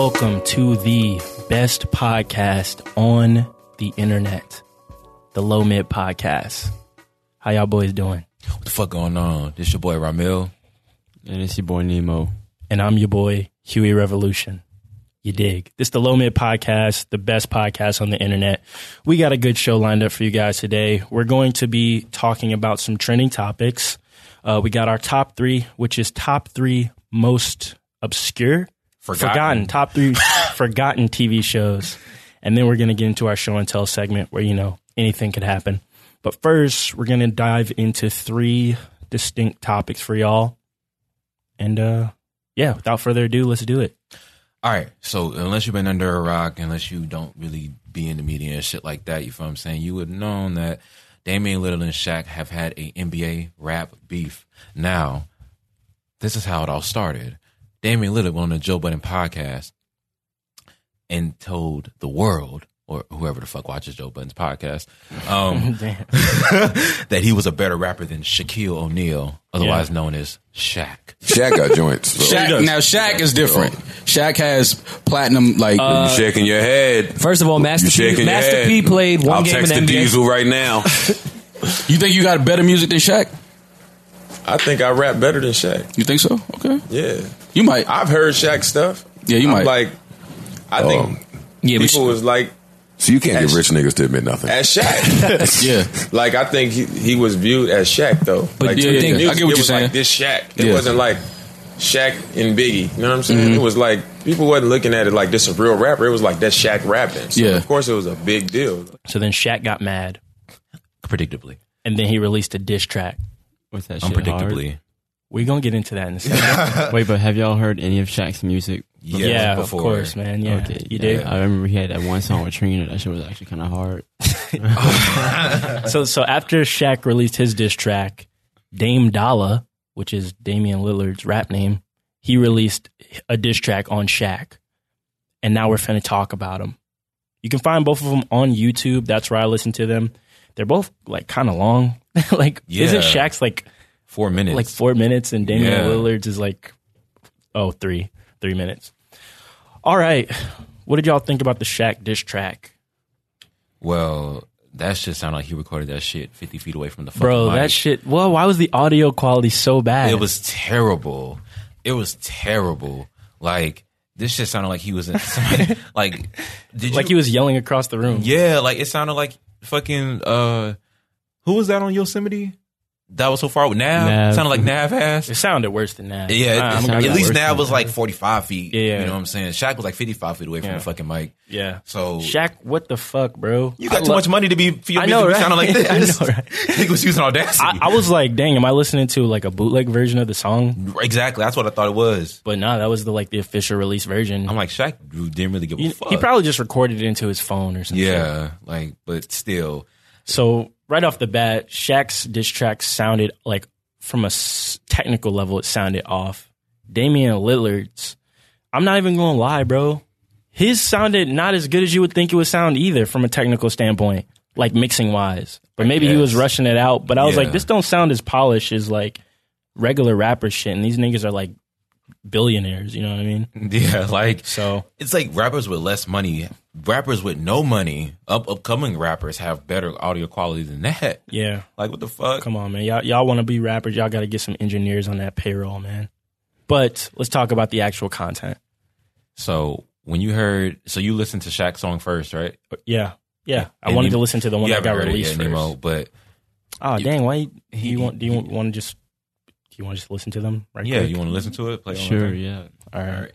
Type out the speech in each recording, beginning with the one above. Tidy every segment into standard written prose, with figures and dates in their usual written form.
welcome to the best podcast on the internet, the Low Mid Podcast. How y'all boys doing? What the fuck going on? This your boy Ramil. And it's your boy Nemo. And I'm your boy Huey Revolution. You dig? This is the Low Mid Podcast, the best podcast on the internet. We got a good show lined up for you guys today. We're going to be talking about some trending topics. We got our top three, which is top three most obscure, forgotten top three forgotten TV shows. And then we're going to get into our show and tell segment where, you know, anything could happen. But first, we're going to dive into three distinct topics for y'all. And yeah, without further ado, let's do it. All right, so unless you've been under a rock, unless you don't really be in the media and shit like that, you feel what I'm saying, you would have known that Damian Lillard and Shaq have had a NBA rap beef. Now, this is how it all started. Damian Lillard went on the Joe Budden podcast and told the world, or whoever the fuck watches Joe Budden's podcast, that he was a better rapper than Shaquille O'Neal, otherwise known as Shaq. Shaq got joints. So. Shaq is different. Shaq has platinum, like... you shaking your head. First of all, Master P played one game in the NBA. I'll text Diesel right now. You think you got better music than Shaq? I think I rap better than Shaq. You think so? Okay. Yeah. You might. I've heard Shaq stuff. Yeah, you might. Like, I think people was like... So you can't get rich niggas to admit nothing. As Shaq. Yeah. Like, I think he was viewed as Shaq, though. But like, I get what it you're was saying. like this Shaq. It wasn't like Shaq and Biggie. You know what I'm saying? It was like, people wasn't looking at it like this a real rapper. It was like, that's Shaq rapping. So, of course, it was a big deal. So then Shaq got mad. Predictably. And then he released a diss track. What's that shit Unpredictably. hard? We're going to get into that in a second. Wait, but have y'all heard any of Shaq's music? Yeah, before. Of course, man. Yeah, Okay, you did. I remember he had that one song with Trina. That shit was actually kind of hard. So after Shaq released his diss track, Dame Dollar, which is Damian Lillard's rap name, he released a diss track on Shaq. And now we're finna talk about them. You can find both of them on YouTube. That's where I listen to them. They're both like kind of long. Like, isn't Shaq's like 4 minutes? Like 4 minutes, and Damian Lillard's is like 3 minutes. All right, what did y'all think about the Shaq diss track? Well, that shit sounded like he recorded that shit 50 feet away from the fucking Bro, mic. that shit, well, why was the audio quality so bad? It was terrible. Like, this shit sounded like he was in like, he was yelling across the room. Yeah, like it sounded like fucking who was that on Yosemite? That was so far with Nav. Sounded like Nav ass. It sounded worse than Nav. Yeah, at least Nav was like 45 feet. Yeah. You know what I'm saying? Shaq was like 55 feet away from the fucking mic. Yeah. So Shaq, what the fuck, bro? You got too much money to be for your music to be sounding like this. I know, right? Nigga was using Audacity. I was like, dang, am I listening to like a bootleg version of the song? Exactly. That's what I thought it was. But nah, that was the official release version. I'm like, Shaq didn't really give a fuck. He probably just recorded it into his phone or something. Yeah, like, but still. So right off the bat, Shaq's diss track sounded like, from a technical level, it sounded off. Damian Lillard's, I'm not even going to lie, bro. His sounded not as good as you would think it would sound either from a technical standpoint, like mixing wise. But maybe he was rushing it out. But I was like, this don't sound as polished as like regular rapper shit. And these niggas are like billionaires, you know what I mean? Yeah, like, so it's like rappers with less money, rappers with no money, upcoming rappers have better audio quality than that. Yeah. Like, what the fuck? Come on, man. Y'all want to be rappers, y'all got to get some engineers on that payroll, man. But let's talk about the actual content. So when you heard, so you listened to Shaq's song first, right? Yeah. I wanted to listen to the one that got released first. Nemo, but dang, why do you want to just listen to them right quick? You want to listen to it? Play it Sure, yeah. All right.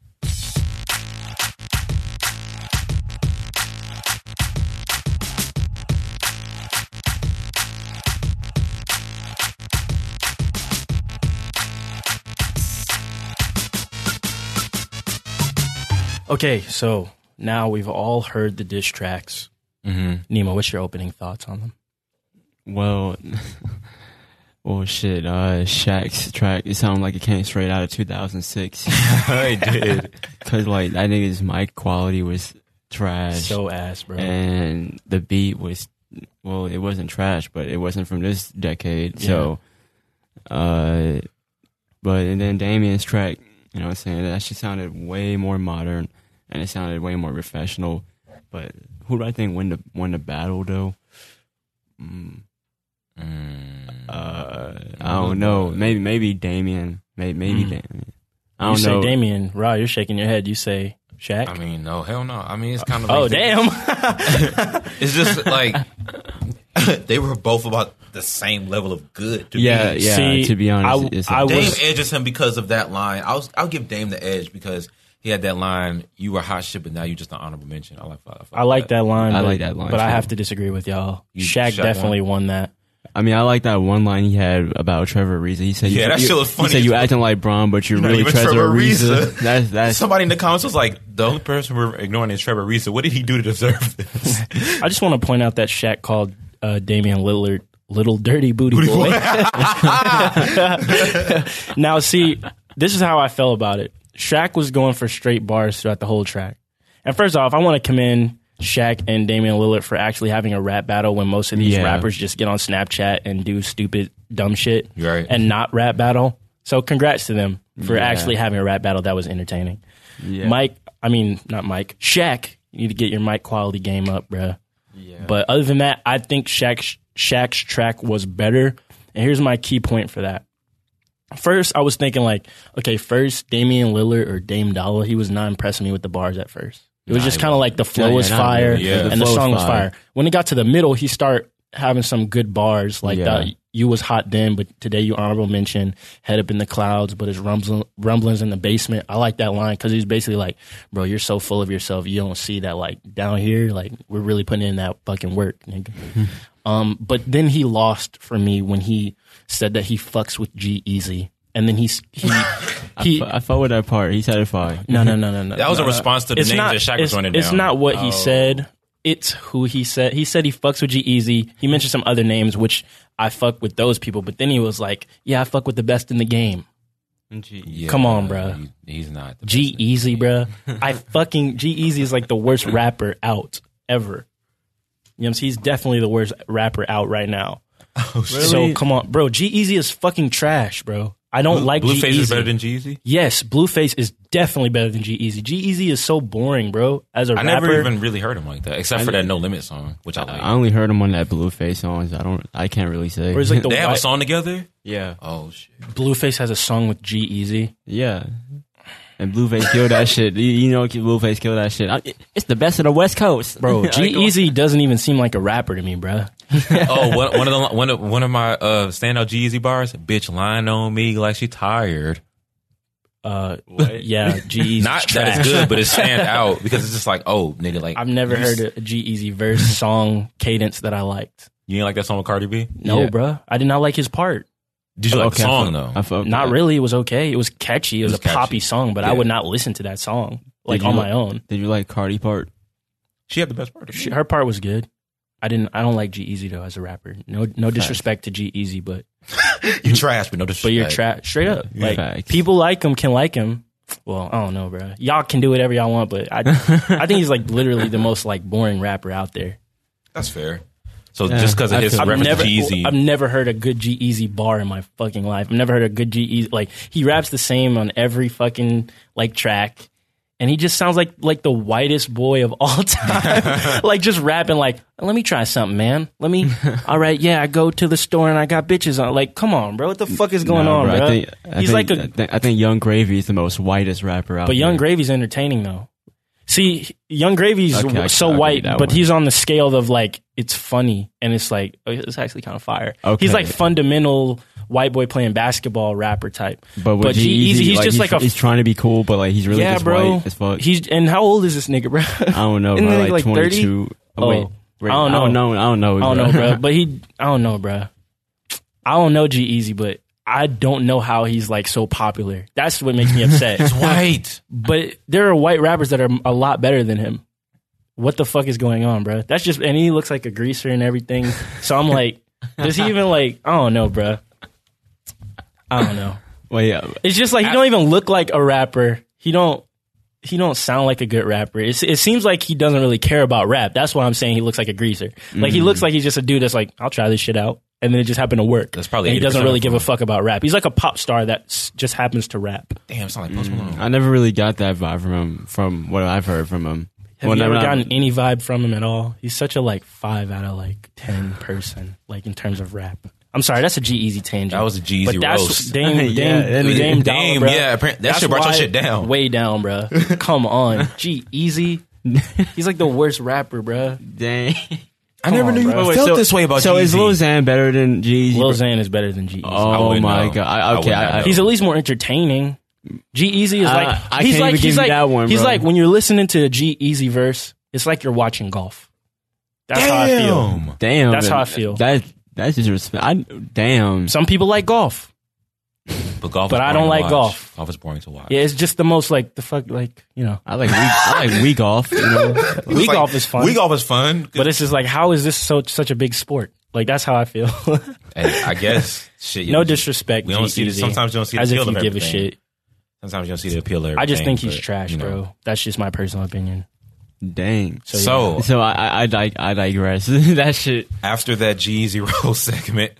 Okay, so now we've all heard the diss tracks. Nemo, what's your opening thoughts on them? Well, shit. Shaq's track, it sounded like it came straight out of 2006. It did. Because, like, that nigga's mic quality was trash. So ass, bro. And the beat was, well, it wasn't trash, but it wasn't from this decade. Yeah. So, but and then Damian's track, you know what I'm saying, that shit sounded way more modern. and it sounded way more professional. But who do I think won the battle though? I don't know. Maybe Damien. Maybe Damien. I don't know. You say Damien. Ra, you're shaking your head. You say Shaq? I mean, no, hell no. I mean, it's kind of. Oh, damn. It's just like they were both about the same level of good. Yeah. See, to be honest, Dame edges him because of that line. I'll give Dame the edge because he had that line. You were hot shit, but now you're just an honorable mention. I like that line. I like that line, but I too. have to disagree with y'all. Shaq Shaq definitely won that. I mean, I like that one line he had about Trevor Ariza. He said, Yeah, that shit was funny He said, you acting like Bron, but you're really even Trevor Ariza. Ariza. That's Somebody in the comments was like, the only person we're ignoring is Trevor Ariza. What did he do to deserve this? I just want to point out that Shaq called Damian Lillard little dirty booty boy. Now, see, this is how I felt about it. Shaq was going for straight bars throughout the whole track. And first off, I want to commend Shaq and Damian Lillard for actually having a rap battle when most of these rappers just get on Snapchat and do stupid, dumb shit and not rap battle. So congrats to them for actually having a rap battle that was entertaining. Yeah. Shaq, you need to get your mic quality game up, bruh. Yeah. But other than that, I think Shaq's track was better. And here's my key point for that. First, I was thinking first Damian Lillard or Dame Dollar, he was not impressing me with the bars at first. It was just kind of like the flow was fire and the song was fire. When it got to the middle, he started having some good bars like that. You was hot then, but today you honorable mention, head up in the clouds, but it's rumblings in the basement. I like that line because he's basically like, bro, you're so full of yourself. You don't see that like down here, like we're really putting in that fucking work, nigga. But then he lost for me when he said that he fucks with G-Eazy. And then he I fought with that part. He said it fine. No. That was a response to the names that Shaq was running down. It's not what he said. It's who he said. He said he fucks with G-Eazy. He mentioned some other names, which I fuck with those people. But then he was like, yeah, I fuck with the best in the game. Come on, bro. He's not. G-Eazy, bro. G-Eazy is like the worst rapper out ever. You know what I'm saying? He's definitely the worst rapper out right now. Oh, really? So come on, bro. G-Eazy is fucking trash, bro. I don't like G-Eazy. Blueface is better than G-Eazy? Yes, Blueface is definitely better than G-Eazy. G-Eazy is so boring, bro. As a rapper, I never even really heard him like that, except for that No Limit song, which I like. I only heard him on that Blueface song. I can't really say. Or like they have a song together? Yeah. Oh shit. Blueface has a song with G-Eazy. Yeah. And Blueface killed that shit. You know, Blueface killed that shit. It's the best of the West Coast, bro. G-Eazy doesn't even seem like a rapper to me, bro. one of my standout G-Eazy bars. Bitch lying on me like she tired. Yeah, G-Eazy. Not that it's good, but it stand out because it's just like, oh, nigga, like I've never heard a G-Eazy verse song cadence that I liked. You didn't like that song with Cardi B? No, bro. I did not like his part. Did you like the song though? Not really. It was okay. It was catchy. It was a poppy song, but I would not listen to that song on my own. Did you like Cardi part? She had the best part. Her part was good. I don't like G-Eazy though as a rapper. No disrespect to G-Eazy, but you trash, but no disrespect. But you're trash. Straight up. Like people like him, can like him. Well, I don't know, bro. Y'all can do whatever y'all want, but I think he's like literally the most like boring rapper out there. That's fair. So just because of his reference to G-Eazy. I've never heard a good G-Eazy bar in my fucking life. I've never heard a good G-Eazy. Like, he raps the same on every fucking, like, track. And he just sounds like the whitest boy of all time. Like, just rapping like, let me try something, man. All right, yeah, I go to the store and I got bitches on. Like, come on, bro. What the fuck is going on, bro? I think Young Gravy is the most whitest rapper out there. But Young Gravy's entertaining, though. See, Young Gravy's so white, but he's on the scale of like, it's funny. And it's like, it's actually kind of fire. Okay. He's like fundamental white boy playing basketball rapper type. But G-Eazy, he's just like he's trying to be cool, but like he's really just white as fuck. And how old is this nigga, bro? I don't know, bro. Like 22. Wait, I don't know, bro. But I don't know, bro. I don't know G-Eazy, but I don't know how he's like so popular. That's what makes me upset. He's white. But there are white rappers that are a lot better than him. What the fuck is going on, bro? And he looks like a greaser and everything. So I'm like, does he even like, I don't know, bro. I don't know. Well, yeah. It's just like, he don't even look like a rapper. He don't sound like a good rapper. It seems like he doesn't really care about rap. That's why I'm saying he looks like a greaser. Like, he looks like he's just a dude that's like, I'll try this shit out. and then it just happened to work. That's probably and he doesn't 80% really of give a them. fuck about rap. He's like a pop star that just happens to rap. Damn, it's not like Post Malone. I never really got that vibe from him, from what I've heard from him. Have you ever gotten any vibe from him at all? He's such a like 5 out of like 10 person, like in terms of rap. I'm sorry, that's a G-Eazy tangent. That was a G-Eazy but that's roast. Dame Dollar, bro. Yeah, that That's shit brought your why- shit down. Way down, bro. Come on. G-Eazy. He's like the worst rapper, bro. Dang. I never knew you bro. felt this way about So G-Eazy. is Lil Xan better than G-Eazy? Lil Xan is better than G-Eazy. Oh wouldn't my know. god. I Okay, wouldn't know. He's at least more entertaining. G-Eazy is like I he's can't like even give he's you like that one, he's bro. like when you're listening to a G-Eazy verse, it's like you're watching golf. That's how I feel. damn. That's how I feel. That's just respect. Damn. Some people like golf. But golf, But is I boring don't to like watch. golf. Golf is boring to watch. Yeah, it's just the most like the fuck like, you know. I like Wii golf. You know, Wii golf is fun. Wii golf is fun, But it's just like, how is this such a big sport? Like, that's how I feel. and I guess shit. No disrespect. We don't see the, G-Eazy, sometimes you don't see the as appeal if you of give a everything. shit. Sometimes you don't see the appeal of everything. I just think he's but, trash, you know. bro. That's just my personal opinion. dang. So So I digress. That shit. after that G-Eazy roast segment,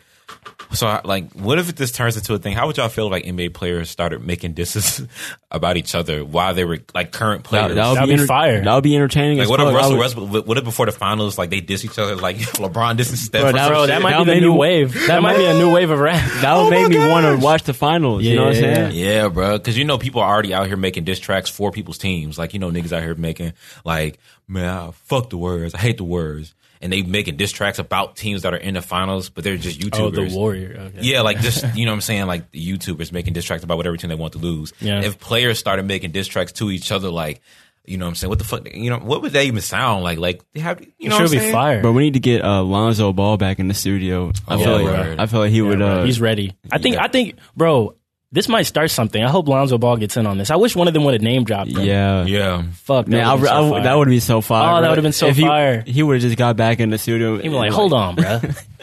so like, what if this turns into a thing? How would y'all feel if like NBA players started making disses about each other while they were like current players? That'd be fire. That would be entertaining. like, as what if fuck. Russell, what if before the finals, like they diss each other, like LeBron dissing Steph? Bro, or that- some Bro, shit? that might That be the made new me- wave. That might be a new wave of rap. That would make me want to watch the finals. You know what I'm Yeah. saying? Yeah, bro. Because you know people are already out here making diss tracks for people's teams. Like, you know, niggas out here making like, man, fuck the words, I hate the words, and they making diss tracks about teams that are in the finals, but they're just YouTubers. Oh, the Warrior. Okay. Yeah, like just, you know what I'm saying, like the YouTubers making diss tracks about whatever team they want to lose. Yeah. If players started making diss tracks to each other, like, you know what I'm saying, what the fuck, you know, what would that even sound like? Like, they have, you know It what should I'm be saying? fire. But we need to get Lonzo Ball back in the studio. I Oh, feel word. like I feel like he would. Bro, he's ready. I think, bro, this might start something. I hope Lonzo Ball gets in on this. I wish one of them would have name dropped them. Yeah. Yeah. Fuck. Man, That would've been so fire. that would be so fire. Oh, that bro. would've been so If fire. He would have just got back in the studio. He was like, hold on, bro.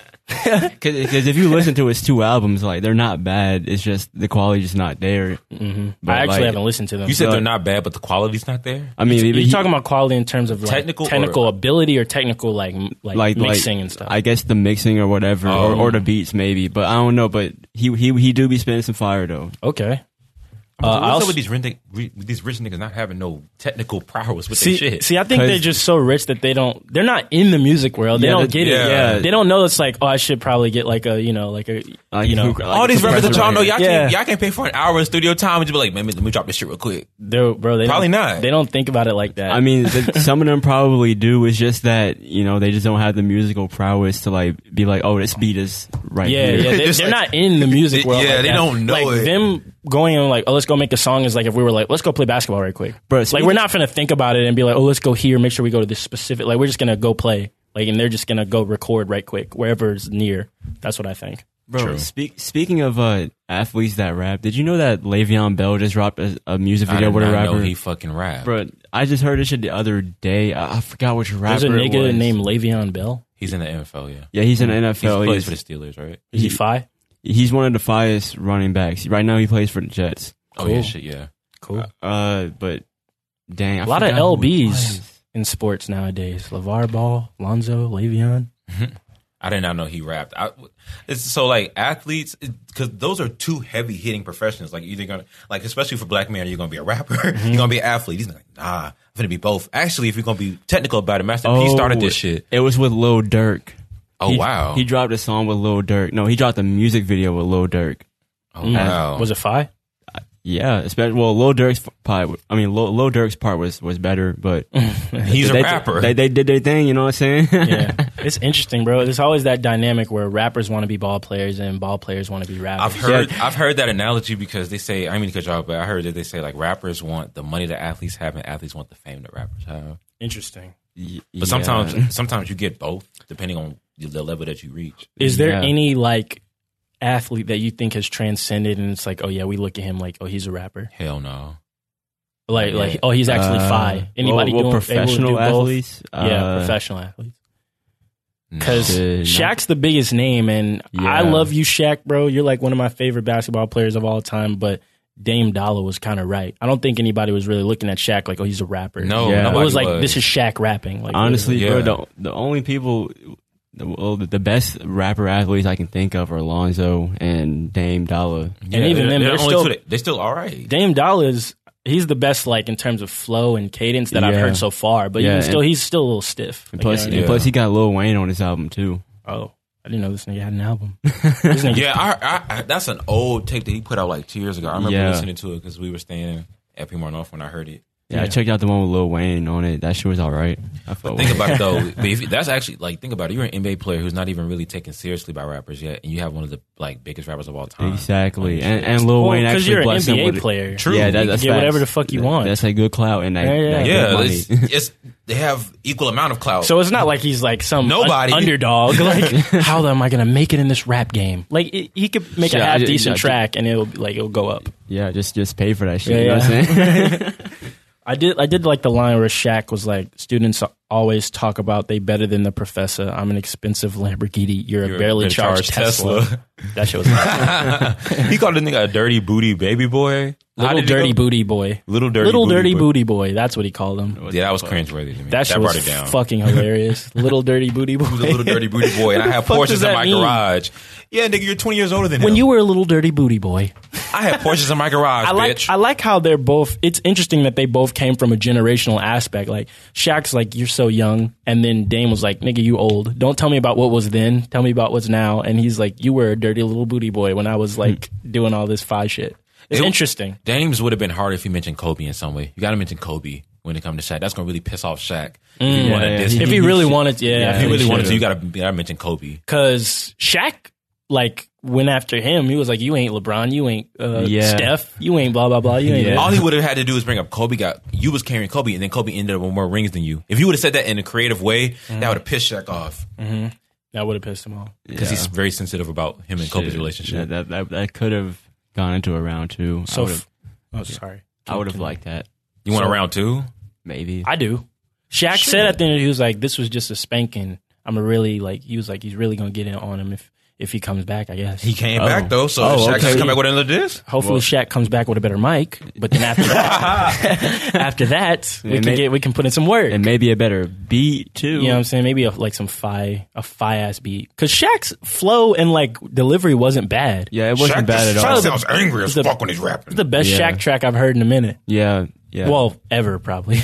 Because if you listen to his 2 albums, like they're not bad. It's just the quality's just not there. Mm-hmm. But, I actually like, haven't listened to them. You said So- they're not bad, but the quality's not there? I mean, you talking about quality in terms of like Technical technical or- ability or technical like mixing and stuff? I guess the mixing or whatever, or the beats maybe. But I don't know. But he do be spinning some fire though. Okay. What's up with these rich niggas not having no technical prowess with their shit? See, I think they're just so rich that they're not in the music world. They Yeah, don't get it. yeah. They don't know it's like, oh, I should probably get like a, All these rappers that y'all know, y'all Yeah. can't pay for an hour in studio time and just be like, man, let me drop this shit real quick. Bro, they Probably don't- not. They don't think about it like that. I mean, some of them probably do. It's just that they just don't have the musical prowess to like be like, oh, this beat is right yeah, here. yeah, Just they're like- not in the music world. Yeah, like they that. don't know like, it. Them going and like, oh, let's go make a song is like if we were like, let's go play basketball right quick. Bro, like we're not gonna think about it and be like, oh, let's go here, make sure we go to this specific. Like we're just gonna go play. Like and they're just gonna go record right quick wherever's near. That's what I think. Bro, speaking of athletes that rap, did you know that Le'Veon Bell just dropped a music video with a I rapper? know he fucking rap. Bro, I just heard this shit the other day. I forgot which rapper There's a it nigga was. named Le'Veon Bell. He's in the NFL, yeah. Yeah, he's in the He NFL. plays for the Steelers, right? Is he fi? He's one of the finest running backs. Right now, he plays for the Jets. Oh, yeah, shit, yeah. Cool. But dang, A lot of forgot who he LBs plays. in sports nowadays. LeVar Ball, Lonzo, Le'Veon. I did not know he rapped. It's so like athletes, because those are two heavy hitting professions. Like either gonna like, especially for black men, you're gonna be a rapper, you're gonna be an athlete. He's like, nah, I'm gonna be both. Actually, if you're gonna be technical about it, Master P started this shit. It was with Lil Durk. Oh wow, He dropped a song with Lil Durk. No, he dropped a music video with Lil Durk. oh wow. Was it fi? Yeah, especially Lil Durk's part. I mean, Lil Durk's part was better, but He's a they, rapper. They did their thing. You know what I'm saying? Yeah. It's interesting, bro. There's always that dynamic where rappers want to be ball players and ball players want to be rappers. I've heard that analogy because they say, I mean, because y'all, but I heard that they say like rappers want the money that athletes have and athletes want the fame that rappers have. Interesting. But sometimes you get both depending on the level that you reach. Is there Yeah. any like athlete that you think has transcended and it's like, oh yeah, we look at him like, oh, he's a rapper. Hell no. Like oh, he's actually fi. Anybody well, doing professional able to do both? athletes? Yeah, professional athletes. No. Because Shaq's the biggest name, and I Yeah. love you, Shaq, bro. You're like one of my favorite basketball players of all time. But Dame Dollar was kind of right. I don't think anybody was really looking at Shaq like, oh, he's a rapper. No, Yeah. It nobody was like, this is Shaq rapping. Like, Honestly, Yeah. bro, the only people the best rapper athletes I can think of are Lonzo and Dame Dollar. Yeah, and even them, they're still all right. Dame Dollar he's the best, like, in terms of flow and cadence that I've heard so far. But he's still a little stiff. Plus he got Lil Wayne on his album too. Oh, I didn't know this nigga had an album. I that's an old tape that he put out like 2 years ago. I remember listening to it because we were staying at P. North when I heard it. Yeah, I checked out the one with Lil Wayne on it. That shit was all right. But think about it though. That's actually like, think about it. You're an NBA player who's not even really taken seriously by rappers yet, and you have one of the like biggest rappers of all time. Exactly, and Lil Wayne actually you're an blessed him NBA with player. True, yeah, you can get whatever the fuck you want. That's a good clout, and that money. They have equal amount of clout. So it's not like he's like some underdog. Like, how am I gonna make it in this rap game? Like, he could make a half decent track, and it'll go up. Yeah, just pay for that shit. You know what I'm saying? I did like the line where Shaq was like, students always talk about they better than the professor. I'm an expensive Lamborghini. You're a barely charged Tesla. That shit was nice. He called the nigga a dirty booty baby boy. Little dirty booty boy. Little dirty booty boy. That's what he called him. Yeah, that was cringeworthy to me. That shit brought was it down. Fucking hilarious. Little dirty booty boy. He was a little dirty booty boy, and I have Porsches in my garage. Yeah, nigga, you're 20 years older than him. When you were a little dirty booty boy. I had Porsches in my garage, bitch. I like how they're both, it's interesting that they both came from a generational aspect. Like, Shaq's like, you're so young. And then Dame was like, nigga, you old. Don't tell me about what was then. Tell me about what's now. And he's like, you were a dirty little booty boy when I was like doing all this fi shit. It's interesting. Dame's would have been harder if he mentioned Kobe in some way. You got to mention Kobe when it comes to Shaq. That's going to really piss off Shaq. If he really wanted to, if he really wanted to, you got to mention Kobe. Because Shaq, like, went after him. He was like, you ain't LeBron, you ain't Steph, you ain't blah, blah, blah. You ain't All he would have had to do is bring up Kobe you was carrying Kobe, and then Kobe ended up with more rings than you. If you would have said that in a creative way, that would have pissed Shaq off. Mm-hmm. That would have pissed him off. Because he's very sensitive about him and Kobe's relationship. Yeah, that could have gone into a round two. So, sorry. I would have liked that. You want a round two? Maybe. I do. Shaq said at the end, he was like, this was just a spanking. I'm a really, like, he was like, he's really going to get in on him if he comes back, I guess. He came back, though, so Shaq can come back with another disc? Hopefully Shaq comes back with a better mic, but then after that, we can put in some work. And maybe a better beat, too. You know what I'm saying? Maybe some fi-ass beat. Because Shaq's flow and, like, delivery wasn't bad. Yeah, it wasn't bad at all. He sounds angry as fuck when he's rapping. It's the best Shaq track I've heard in a minute. Yeah. Yeah. Well, ever probably.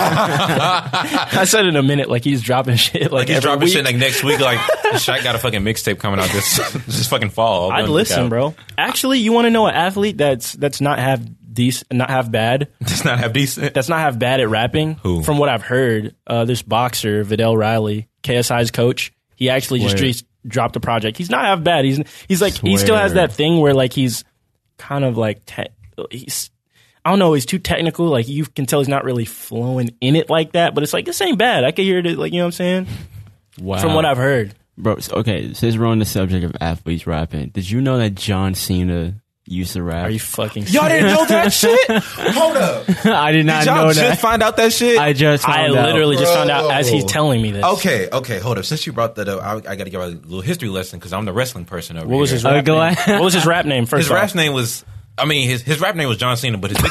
I said in a minute, like he's dropping shit. Like he's dropping shit like next week. Like Shaq got a fucking mixtape coming out this fucking fall. I'd listen, bro. Actually, you want to know an athlete that's not half decent, not half bad. Does not have decent. That's not half bad at rapping. Who? From what I've heard, this boxer Vidal Riley, KSI's coach. He actually just dropped a project. He's not half bad. He's like he still has that thing where like he's kind of like I don't know, he's too technical. Like, you can tell he's not really flowing in it like that. But it's like, this ain't bad. I can hear it, like, you know what I'm saying? Wow. From what I've heard. Bro, okay, since we're on the subject of athletes rapping, did you know that John Cena used to rap? Are you fucking serious? Y'all didn't know that shit? Hold up. I did not know that. Did y'all just find out that shit? I just found out. I literally just found out as he's telling me this. Okay, hold up. Since you brought that up, I got to give a little history lesson because I'm the wrestling person over here. What was his rap name? What was his rap name first? His rap name was... I mean, his rap name was John Cena, but his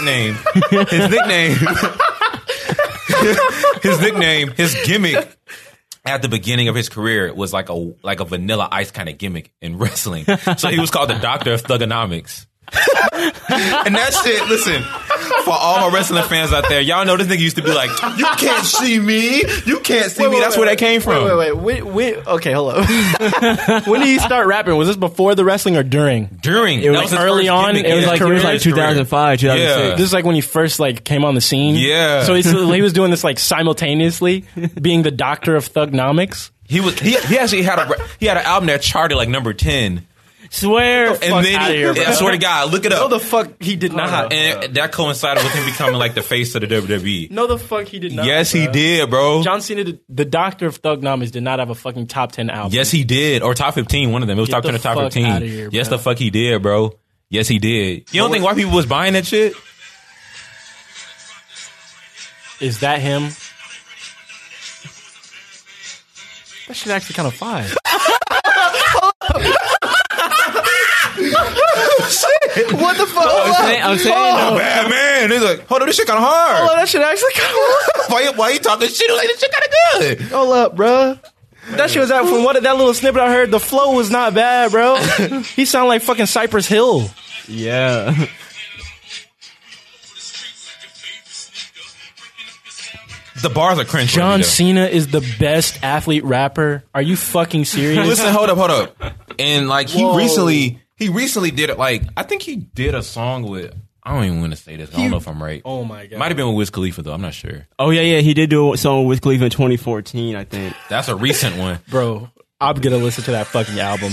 his gimmick at the beginning of his career was like a Vanilla Ice kind of gimmick in wrestling. So he was called the Doctor of Thugonomics. And that shit, listen, for all my wrestling fans out there, y'all know this nigga used to be like, you can't see me. You can't see me. That's where that came from. Wait. Okay, hold on. When did he start rapping? Was this before the wrestling or during? During. It was like early on. It was like 2005, 2006. Yeah. This is like when he first like came on the scene. Yeah. So he was doing this like simultaneously, being the Doctor of Thugonomics. He actually had an album that charted like number 10. Swear, and then I swear to God, look it up. No, the fuck he did not. And that coincided with him becoming like the face of the WWE. No, the fuck he did not. Yes, he did, bro. John Cena, the Doctor of Thugonomics, did not have a fucking top 10 album. Yes, he did, or top 15. One of them. It was top 10 or top 15. Here, yes, the fuck he did, bro. Yes, he did. You don't think white people was buying that shit? Is that him? That shit actually kind of fire. What the fuck? I'm saying bad man. He's like, hold up, this shit kind of hard. Hold up, that shit actually kind of hard. Why you talking shit? Like, this shit kind of good. Hold up, bruh. That shit was out from that little snippet I heard. The flow was not bad, bro. He sounded like fucking Cypress Hill. Yeah. The bars are cringe. John Cena is the best athlete rapper. Are you fucking serious? Listen, hold up. And like he recently did it. Like I think he did a song with. I don't even want to say this. I don't know if I'm right. Oh my god. Might have been with Wiz Khalifa though. I'm not sure. Oh yeah. He did do a song with Khalifa in 2014, I think. That's a recent one, bro. I'm gonna listen to that fucking album.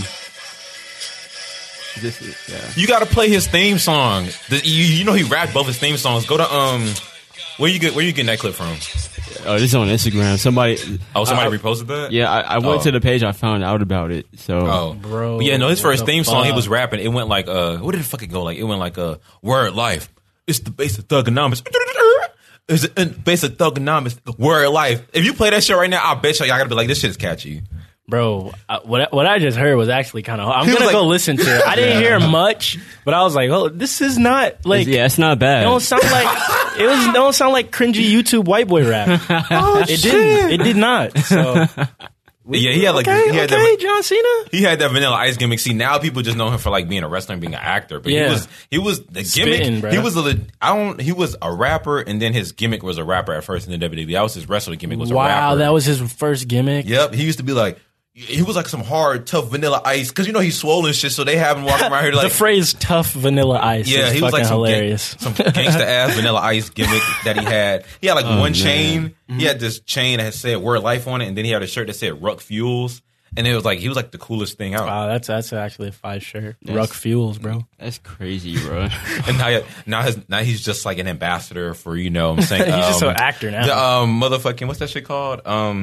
You got to play his theme song. You know he rapped both his theme songs. Go to where you getting that clip from? Oh, this is on Instagram. Somebody reposted that? Yeah, I went to the page. I found out about it. So, bro. But yeah, no, his first theme song, he was rapping. It went like, what did it fucking go like? It went like, word life. It's the base of thugonomics. It's the base of thugonomics. Word life. If you play that shit right now, I bet y'all gotta be like, this shit is catchy. Bro, what I just heard was actually kind of. I'm gonna go listen to it. I didn't hear much, but I was like, "Oh, this is not like." Yeah, it's not bad. It don't sound like it don't sound like cringy YouTube white boy rap. It didn't. It did not. So yeah, he had like that, John Cena. He had that Vanilla Ice gimmick. See, now people just know him for like being a wrestler and being an actor. But he was the gimmick. Bro. He was a rapper, and then his gimmick was a rapper at first in the WWE. That was his wrestler gimmick. Was a rapper. Wow, that was his first gimmick. Yep, he used to be like. He was like some hard, tough Vanilla Ice because you know he's swollen shit, so they have him walking around here like the phrase "tough Vanilla Ice." Yeah, is he was like hilarious. some gangsta ass Vanilla Ice gimmick that he had. He had like one chain. He had this chain that had said "Word Life" on it, and then he had a shirt that said "Ruck Fuels," and it was like he was like the coolest thing out. Wow, that's actually a fire shirt. Ruck Fuels, bro. That's crazy, bro. And now he's just like an ambassador for I'm saying he's just an actor now. The motherfucking what's that shit called?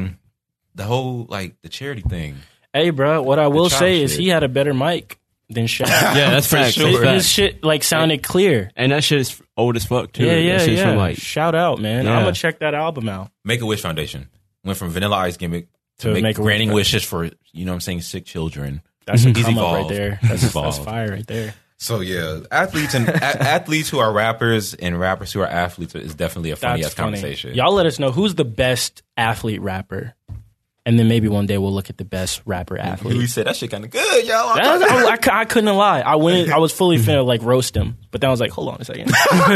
The whole like the charity thing. Hey, bro, what I will say is he had a better mic than Shaq. Yeah, that's for sure. His shit like sounded clear, and that shit is old as fuck too. Yeah. From, like, shout out, man. Yeah. I'm gonna check that album out. Make-A-Wish Foundation went from Vanilla Ice gimmick to make granting wishes for sick children. That's a come up right there. That's fire right there. So yeah, athletes and athletes who are rappers and rappers who are athletes is definitely a funny ass conversation. Y'all let us know who's the best athlete rapper. And then maybe one day we'll look at the best rapper athlete. We said that shit kind of good, y'all. I couldn't lie. I was fully finna like roast him, but then I was like, hold on a second.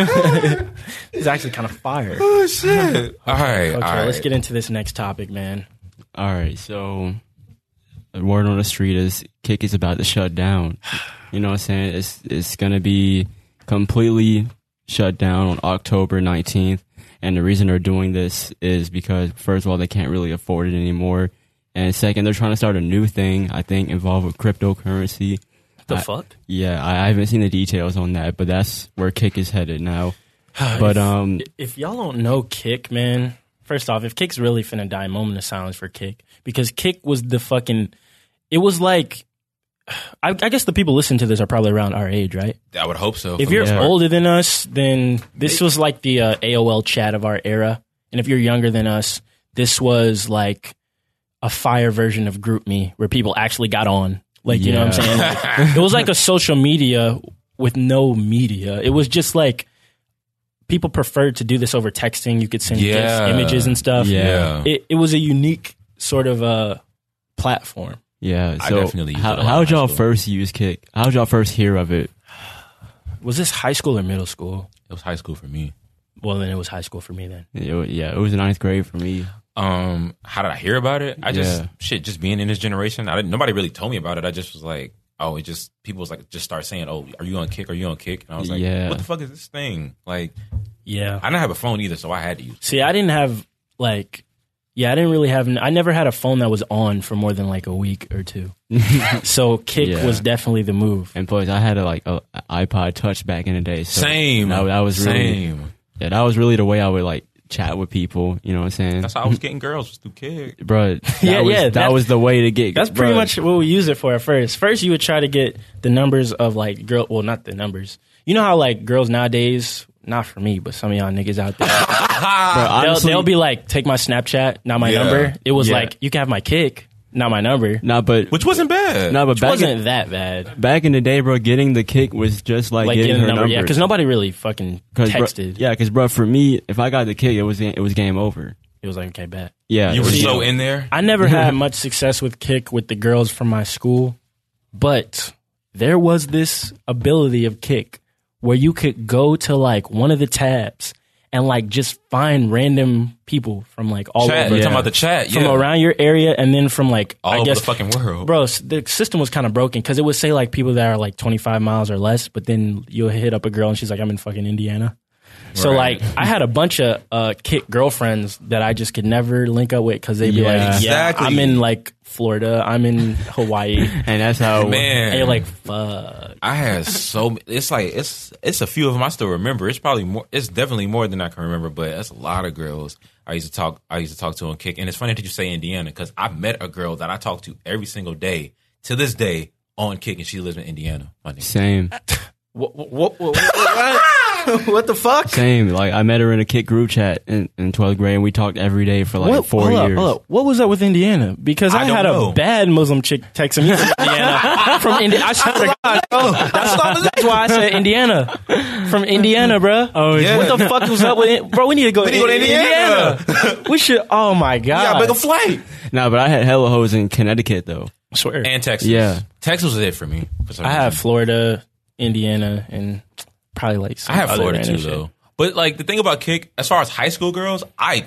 It's actually kind of fire. Oh shit! All right, let's get into this next topic, man. All right, so the word on the street is Kick is about to shut down. You know what I'm saying? It's gonna be completely shut down on October 19th. And the reason they're doing this is because, first of all, they can't really afford it anymore. And second, they're trying to start a new thing, I think, involved with cryptocurrency. The fuck? Yeah, I haven't seen the details on that, but that's where Kick is headed now. But if y'all don't know Kick, man, first off, if Kick's really finna die, moment of silence for Kick. Because Kick was the fucking... It was like... I guess the people listening to this are probably around our age, right? I would hope so. If you're older than us, then this was like the AOL chat of our era. And if you're younger than us, this was like a fire version of GroupMe where people actually got on. Like, you know what I'm saying? Like, it was like a social media with no media. It was just like people preferred to do this over texting. You could send GIFs, images and stuff. Yeah. It was a unique sort of platform. Yeah, I so definitely used it how did y'all first use Kick? How did y'all first hear of it? Was this high school or middle school? It was high school for me. Well, then it was high school for me then. It was ninth grade for me. How did I hear about it? Just being in this generation. Nobody really told me about it. I just was like, people was like, just start saying, oh, are you on Kick? Are you on Kick? And I was like, what the fuck is this thing? Like, I didn't have a phone either, so I had to use it. See, I didn't have like... Yeah, I never had a phone that was on for more than like a week or two. So Kick was definitely the move. And plus, I had a iPod Touch back in the day. So Same. That was really, Same. Yeah, that was really the way I would like chat with people. You know what I'm saying? That's how I was getting girls, was through Kick. Bro, that was the way to get. That's pretty much what we used it for at first. First, you would try to get the numbers of like not the numbers. You know how like girls nowadays, not for me, but some of y'all niggas out there, bro, honestly, they'll be like, take my Snapchat, not my number. It was like, you can have my Kick, not my number. Which wasn't bad. Wasn't that bad. Back in the day, bro, getting the Kick was just like getting her number. Yeah, because nobody really fucking texted. Because bro, for me, if I got the Kick, it was game over. It was like, okay, bet. Yeah. You were so in there? I never had much success with Kik with the girls from my school, but there was this ability of Kik where you could go to like one of the tabs and like just find random people from like all Chat. over. You're talking about the chat. From Yeah. around your area, and then from like, All I over guess, the fucking world. Bro, the system was kind of broken because it would say like people that are like 25 miles or less, but then you'll hit up a girl and she's like, I'm in fucking Indiana. So Right. like, I had a bunch of Kik girlfriends that I just could never link up with because they'd be like, yeah, Exactly. I'm in like Florida, I'm in Hawaii, And that's how Man. and you're like, fuck. I had so it's like it's a few of them I still remember. It's probably more. It's definitely more than I can remember, but that's a lot of girls I used to talk to on Kik. And it's funny that you say Indiana because I met a girl that I talk to every single day to this day on Kik, and she lives in Indiana. My nigga. Same. What the fuck? Same. Like I met her in a Kik group chat in 12th grade, and we talked every day for like 4 years. Hold up. What was up with Indiana? Because I don't had know. a bad Muslim chick texting me from Indiana. From Indiana. I swear to God, bro. That's why I said Indiana. From Indiana, bro. Oh, yeah. What the fuck was up with it? Bro, we need to go to Indiana. We should. Oh my God. Yeah, make a flight. Nah, but I had hella hoes in Connecticut though. I swear. And Texas. Yeah. Texas was it for me. For some I have reason. Florida, Indiana, and probably like some I have other Florida too random shit. though. But like the thing about Kik, as far as high school girls,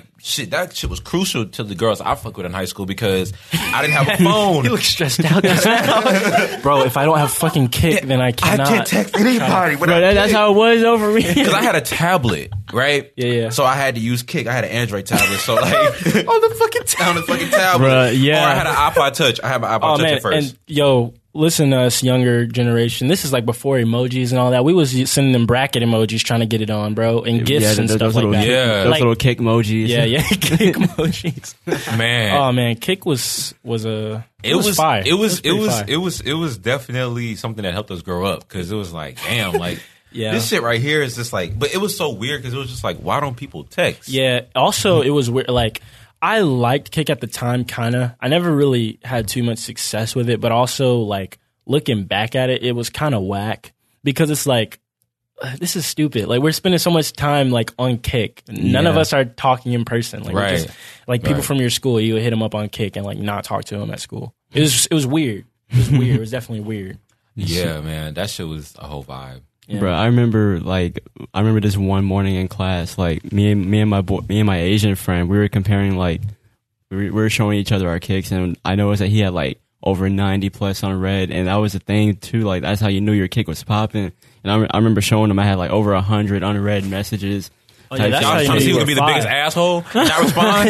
that shit was crucial to the girls I fuck with in high school because I didn't have a phone. You look stressed out just now. Bro, if I don't have fucking Kik, then I cannot. I can't text anybody. Bro, that's how it was over me. Because I had a tablet, right? Yeah. So I had to use Kik. I had an Android tablet. So like on the fucking tablet. Bruh, yeah. Or I had an iPod Touch. I have an iPod Oh Touch man, at first. and yo, listen to us, younger generation. This is like before emojis and all that. We was sending them bracket emojis trying to get it on, bro, and gifts and those stuff little, like that. Yeah. those Like- little Kik emojis. Yeah, Kik emojis. Man. Oh man, Kik was fire. It was pretty fire. it was definitely something that helped us grow up because it was like, damn, like Yeah. this shit right here is just like, but it was so weird because it was just like, why don't people text? Yeah. Also, it was weird. Like, I liked Kik at the time, kind of. I never really had too much success with it, but also, like, looking back at it, it was kind of whack because it's like, this is stupid. Like, we're spending so much time, like, on Kik. None of us are talking in person. Like, we're Right. just, like, people Right. from your school, you would hit them up on Kik and, like, not talk to them at school. It was weird. It was weird. It was definitely weird. Yeah, man, that shit was a whole vibe. Yeah. Bro, I remember this one morning in class, like me and my Asian friend, we were comparing like we were showing each other our Kiks, and I noticed that he had like over 90 plus on red, and that was the thing too. Like that's how you knew your Kik was popping. And I remember showing him I had like over 100 unread messages. Oh, yeah, that's I how was you trying knew to see you who's were gonna be the fire. biggest asshole. Not respond.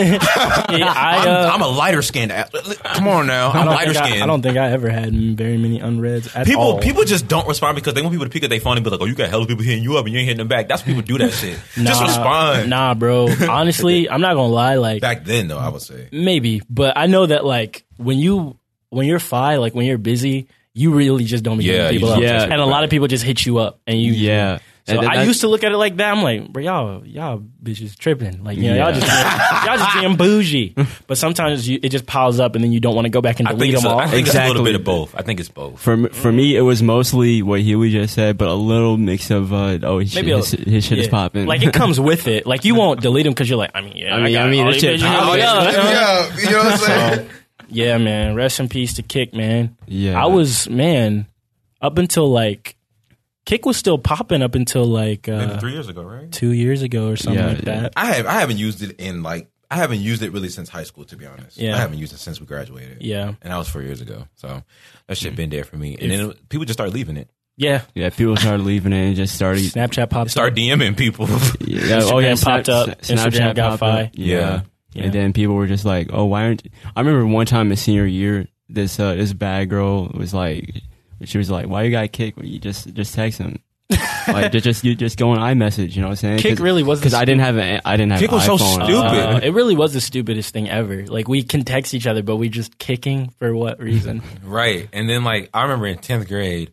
Yeah, I'm a lighter skinned. Come on now, I'm lighter skinned. I don't think I ever had very many unreads at all. People just don't respond because they want people to pick up their phone and be like, "Oh, you got hella people hitting you up and you ain't hitting them back." That's when people do that shit. Just respond. Nah, bro. Honestly, I'm not gonna lie. Like, Back then, though, I would say. maybe, but I know that like when you're fi, like when you're busy, you really just don't be hitting Yeah, people you up. just- And a lot of people just hit you up, and you Yeah. So And I that's- used to look at it like that. I'm like, bro, y'all bitches tripping. Like, you know, Yeah. y'all just being bougie. But sometimes it just piles up, and then you don't want to go back and I delete think, them all. I think it's a little Exactly. bit of both. I think it's both. For me, it was mostly what Huey just said, but a little mix of his shit is Yeah. popping. Like it comes with it. Like you won't delete them because you're like, I mean, this shit you know popping. you know what I'm saying? Yeah, man. Rest in peace to Kik, man. Yeah. I was, man, up until like, Kik was still popping up until like Maybe 3 years ago, right? 2 years ago or something Yeah, like yeah. that. I haven't used it I haven't used it really since high school, to be honest. Yeah. I haven't used it since we graduated. Yeah. And that was 4 years ago. So that shit been there for me. And then people just started leaving it. Yeah. Yeah, people started leaving it and just started. Snapchat popped Start up. DMing people. Yeah, Instagram popped up. Instagram got popped up. fi. Yeah. Yeah. And then people were just like, "Oh, why aren't?" I remember one time in senior year, this bad girl was like, she was like, "Why you got Kik? You just text him." Like you just go on iMessage, you know what I'm saying? Kik really was because I didn't have Kik was so iPhone. stupid. It really was the stupidest thing ever. Like we can text each other, but we just kicking for what reason? Right. And then like I remember in 10th grade,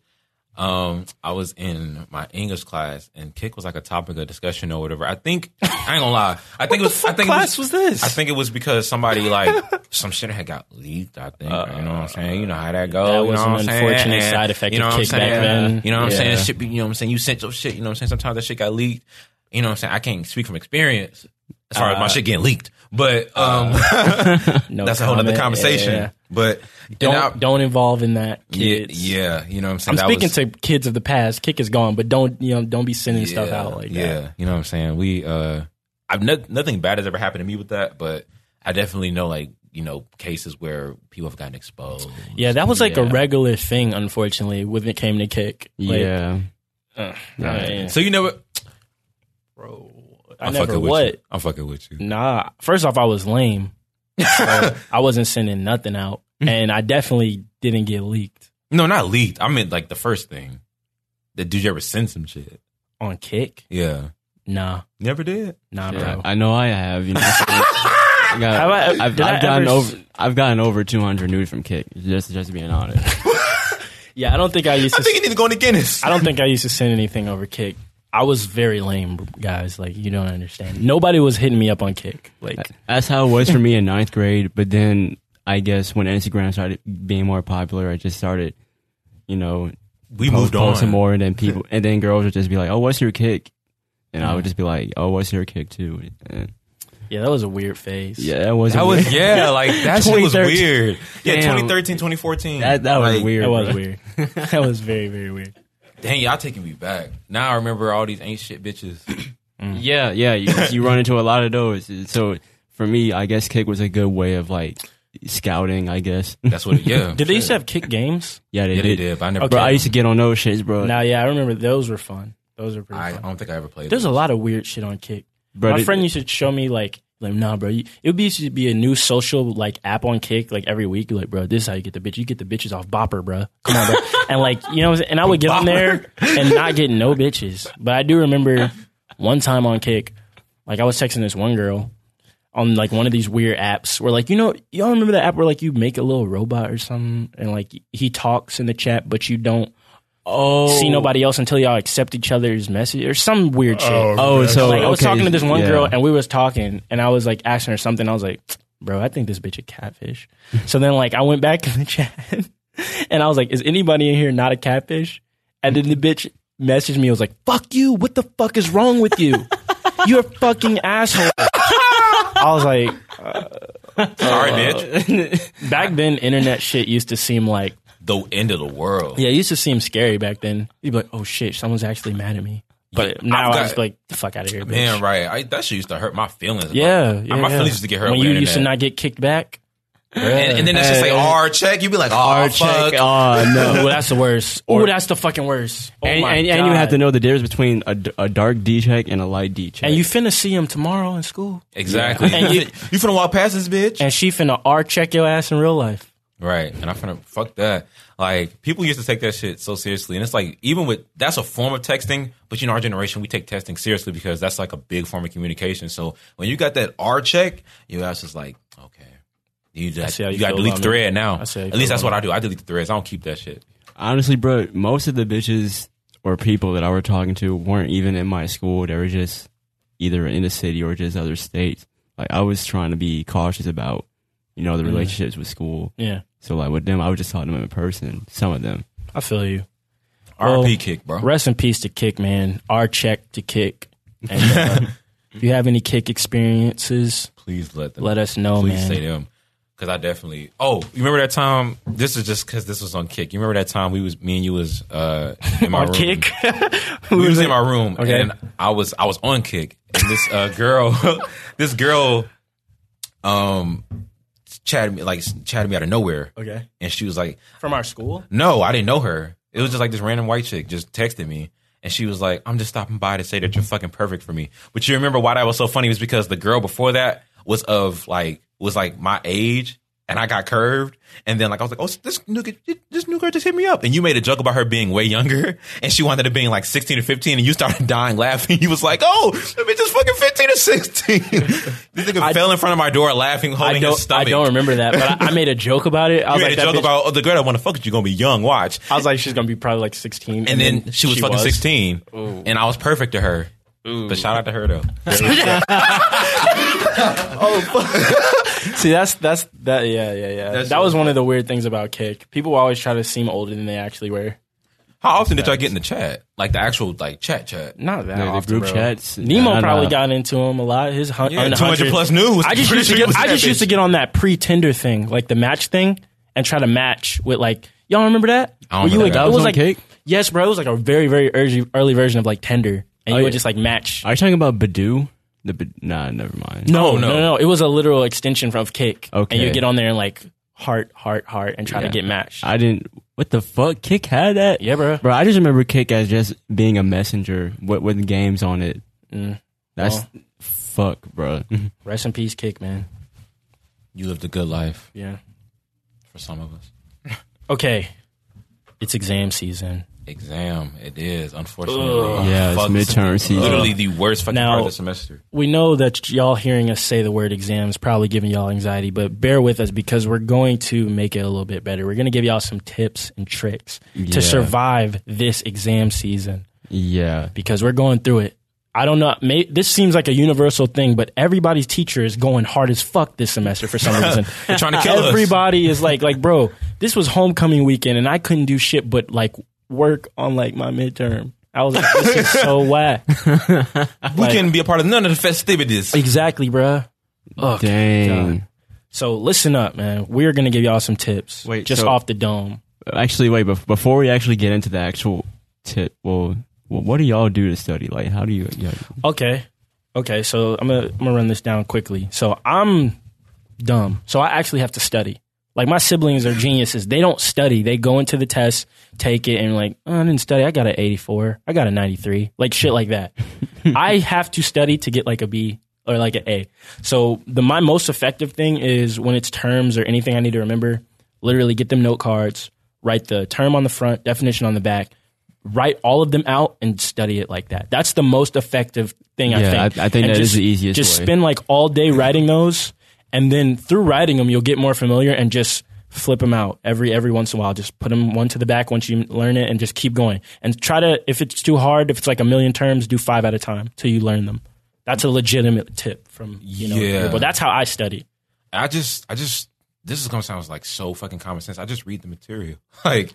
I was in my English class and Kik was like a topic of discussion or whatever. I think I ain't gonna lie. I think it was class was this? I think it was because somebody like some shit had got leaked, I think. You know what I'm saying? You know how that goes. That you was know an what I'm saying? unfortunate And, side effect you know of what I'm Kik back saying? then. You know what I'm saying? Yeah. Shit, you know what I'm saying? You sent your shit, you know what I'm saying? Sometimes that shit got leaked. You know what I'm saying? I can't speak from experience. as far as my shit getting leaked. But no that's a whole other conversation. Yeah. But don't involve in that, kids. Yeah, you know what I'm saying. I'm speaking to kids of the past. Kick is gone, but don't be sending stuff out like that. Yeah, you know what I'm saying. We I've nothing bad has ever happened to me with that, but I definitely know like cases where people have gotten exposed. Yeah, that was like a regular thing, unfortunately, when it came to Kick. Like, yeah. So you know what, bro. I'm fucking with you. Nah. First off, I was lame. So I wasn't sending nothing out. And I definitely didn't get leaked. No, not leaked. I meant like the first thing. Did you ever send some shit? On Kick? Yeah. Nah. Never did? Nah, Yeah, bro. I know I have. I've gotten over 200 nude from Kick, just being honest. Yeah, I don't think I used to. I think you need to go into Guinness. I don't think I used to send anything over Kick. I was very lame, guys. Like, you don't understand. Nobody was hitting me up on Kick. Like, that's how it was for me in 9th grade. But then I guess when Instagram started being more popular, I just started, we moved on posting more, and then and then girls would just be like, "Oh, what's your Kick?" And I would just be like, "Oh, what's your Kick too?" And yeah, that was a weird phase. Yeah, that was like that shit was weird. Yeah, Damn. 2013, 2014. That was weird. That was weird. That was very, very weird. Dang, y'all taking me back. Now I remember all these ain't shit bitches. Yeah. You run into a lot of those. So for me, I guess Kick was a good way of like scouting, I guess. That's what. Yeah. Did they used to have Kick games? Yeah, they did. But I never. Okay. Bro, I used to get on those shits, bro. Now, yeah, I remember those were fun. Those were pretty I fun. don't think I ever played. There's those. a lot of weird shit on Kick. Bro, My friend used to show me like nah, bro. It used to be a new social like app on Kick like every week. You're like, bro, this is how you get the bitch. You get the bitches off Bopper, bro. Come on, bro. And like, and I would get on there and not get no bitches. But I do remember one time on Kick, like I was texting this one girl on like one of these weird apps where like, y'all remember the app where like you make a little robot or something and like he talks in the chat, but you don't see nobody else until y'all accept each other's message or some weird shit. So like I was talking to this one girl and we was talking and I was like asking her something. I was like, bro, I think this bitch a catfish. So then like I went back in the chat and I was like, is anybody in here not a catfish? And then the bitch messaged me. I was like, fuck you. What the fuck is wrong with you? You're a fucking asshole. I was like, sorry, bitch. Back then, internet shit used to seem like the end of the world. Yeah, it used to seem scary back then. You'd be like, oh shit, someone's actually mad at me. But now I was like, the fuck out of here, bitch. Man, right. That shit used to hurt my feelings. Yeah. My feelings used to get hurt when you used to not get kicked back. And then that shit say R check. You'd be like, R check. Oh, no. Well, that's the worst. That's the fucking worst. Oh and you have to know the difference between a dark D check and a light D check. And you finna see him tomorrow in school. Exactly. And you finna walk past this bitch. And she finna R check your ass in real life. Right. And I finna fuck that. Like, people used to take that shit so seriously. And it's like, that's a form of texting, but our generation, we take texting seriously because that's like a big form of communication. So when you got that R check, your ass is like, okay. You got to delete the thread now. At least that's what I do. I delete the threads. I don't keep that shit. Honestly, bro, most of the bitches or people that I were talking to weren't even in my school. They were just either in the city or just other states. Like, I was trying to be cautious about, the relationships with school. Yeah. So, like, with them, I would just talk to them in person. Some of them. I feel you. RP Kick, bro. Rest in peace to Kick, man. R check to Kick. And if you have any Kick experiences, please let us know, man. Please say them. Because I definitely... Oh, you remember that time? This is just because this was on Kick. You remember that time me and you was in my room? Kick? we was in my room. Okay. And I was on Kick. And this girl chatted me out of nowhere. Okay. And she was like... From our school? No, I didn't know her. It was just like this random white chick just texted me. And she was like, I'm just stopping by to say that you're fucking perfect for me. But you remember why that was so funny was because the girl before that was my age, and I got curved, and then I was like, oh, this new girl just hit me up, and you made a joke about her being way younger, and she wanted to be like 16 or 15, and you started dying laughing. You was like, oh, that bitch is fucking 15 or 16. This nigga fell in front of my door laughing, holding his stomach. I don't remember that, but I made a joke about it. You made a joke about the girl that want to fuck with you gonna be young. Watch. I was like, she's gonna be probably like 16, and then she was fucking 16, Ooh. And I was perfect to her. Ooh. But shout out to her though. Oh fuck. See, that. Yeah. That was one of the weird things about Kick. People always try to seem older than they actually were. How often did y'all get in the chat? Like the actual like chat? Not that the often, group bro. chats. Nemo probably got into him a lot. His 200 plus news. I just used to get on that pre-Tinder thing, like the match thing, and try to match with like y'all remember that? I don't remember that. That was on like Cake? Yes, bro. It was like a very very early version of like Tinder, and you would just like match. Are you talking about Badoo? Nah, never mind. No. It was a literal extension from Kick. Okay. And you get on there and like heart, and try to get matched. I didn't. What the fuck? Kick had that? Yeah, bro. Bro, I just remember Kick as just being a messenger with games on it. That's fuck, bro. Rest in peace, Kick, man. You lived a good life. Yeah. For some of us. Okay. It's exam season. Exam. It is, unfortunately. Yeah, it's midterm season. Literally the worst fucking Now, part of the semester. We know that y'all hearing us say the word exam is probably giving y'all anxiety, but bear with us because we're going to make it a little bit better. We're going to give y'all some tips and tricks to survive this exam season. Yeah. Because we're going through it. I don't know. This seems like a universal thing, but everybody's teacher is going hard as fuck this semester for some reason. They're trying to kill us. Everybody is like, bro, this was homecoming weekend and I couldn't do shit but like work on like my midterm. I was like, this is so whack. We couldn't be a part of none of the festivities. Exactly, bruh. Oh, Dang. God. So listen up, man. We're going to give y'all some tips. Just off the dome. Actually, wait, before we actually get into the actual tip, well, what do y'all do to study? Like, how do you... Okay, so I'm gonna run this down quickly. So I'm dumb. So I actually have to study. Like, my siblings are geniuses. They don't study. They go into the test, take it, and like, I didn't study. I got an 84. I got a 93. Like, shit like that. I have to study to get like a B or like an A. So my most effective thing is when it's terms or anything I need to remember, literally get them note cards, write the term on the front, definition on the back, write all of them out and study it like that. That's the most effective thing, I think. I think that is the easiest way. Just spend like all day writing those. And then through writing them, you'll get more familiar and just flip them out every once in a while. Just put them one to the back once you learn it and just keep going. And try to, if it's too hard, if it's like a million terms, do 5 at a time till you learn them. That's a legitimate tip from, but that's how I study. This is gonna sound like so fucking common sense. I just read the material. Like,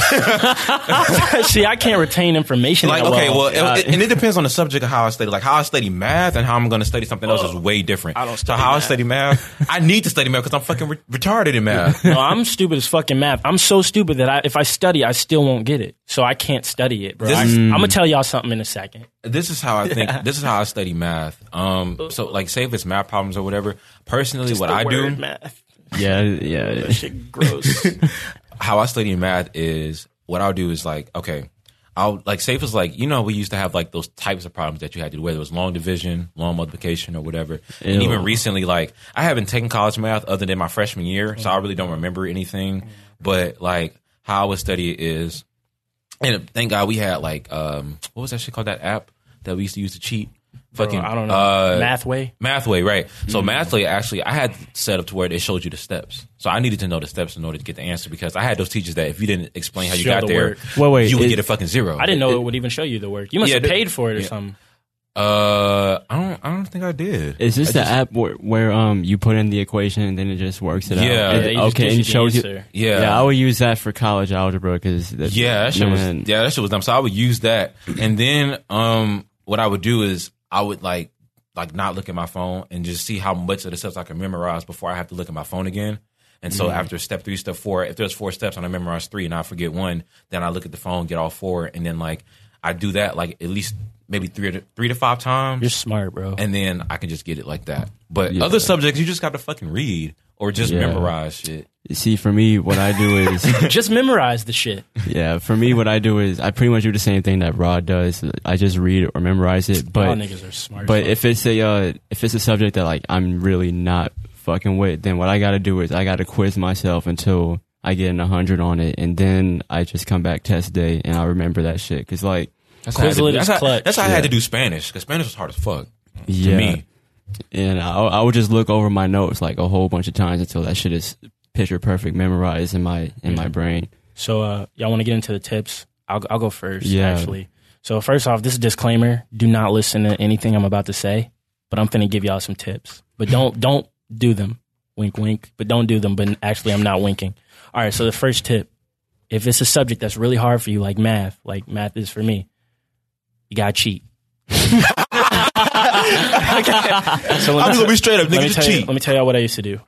see, I can't retain information. Like, okay, and it depends on the subject of how I study. Like, how I study math and how I'm gonna study something else is way different. I don't study how math. I study math, I need to study math because I'm fucking retarded in math. No, I'm stupid as fucking math. I'm so stupid that if I study, I still won't get it. So I can't study it, bro. I'm gonna tell y'all something in a second. This is how I think. This is how I study math. So, like, say if it's math problems or whatever. Personally, Just what the I word do. Math. Yeah. That shit gross. How I study math is what I'll do is like, okay, I'll like say if it's like, we used to have like those types of problems that you had to do, whether it was long division, long multiplication or whatever. And even recently, like I haven't taken college math other than my freshman year, so I really don't remember anything. But like how I would study it is, and thank God we had like, what was that shit called, that app that we used to use to cheat? Fucking, I don't know. Mathway? Mathway, right. So Mathway, actually, I had set up to where it showed you the steps. So I needed to know the steps in order to get the answer because I had those teachers that if you didn't explain how you got there, you would get a fucking 0. I didn't know it would even show you the work. You must have paid for it or something. I don't think I did. Is this the app where you put in the equation and then it just works it out? Okay, and it shows you. Yeah, I would use that for college algebra because that shit was dumb. So I would use that, and then what I would do is I would like not look at my phone and just see how much of the steps I can memorize before I have to look at my phone again. And so after step 3, step 4, if there's 4 steps and I memorize 3 and I forget 1, then I look at the phone, get all 4, and then like I do that like at least maybe 3 to 5 times. You're smart, bro. And then I can just get it like that. But other subjects, you just got to fucking read or just memorize shit. See, for me, what I do is just memorize the shit. Yeah, for me, what I do is I pretty much do the same thing that Rod does. I just read it or memorize it. But all niggas are smart. But if it's a subject that like I'm really not fucking with, then what I got to do is I got to quiz myself until I get an 100 on it, and then I just come back test day and I remember that shit because like Quizlet is clutch. That's how I had to do Spanish because Spanish was hard as fuck to me. And I would just look over my notes like a whole bunch of times until that shit is picture perfect memorized in my brain. So y'all want to get into the tips? I'll go first, actually. So first off, this is a disclaimer. Do not listen to anything I'm about to say, but I'm finna give y'all some tips. But don't do them. Wink, wink. But don't do them. But actually, I'm not winking. All right, so the first tip, if it's a subject that's really hard for you, like math is for me, you gotta cheat. Okay. So I'm gonna be straight up, nigga. Cheat. Let me tell y'all what I used to do.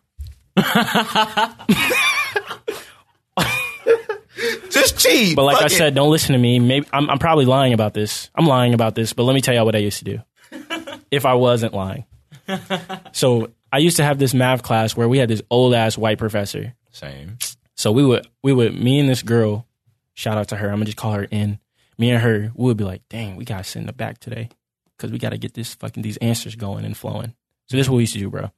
Just cheat. But like I said, don't listen to me. Maybe I'm probably lying about this. I'm lying about this, but let me tell y'all what I used to do. If I wasn't lying. So I used to have this math class where we had this old ass white professor. Same. So we would me and this girl, shout out to her, I'm gonna just call her N. Me and her, we would be like, dang, we gotta sit in the back today. Cause we gotta get these answers going and flowing. So this is what we used to do, bro.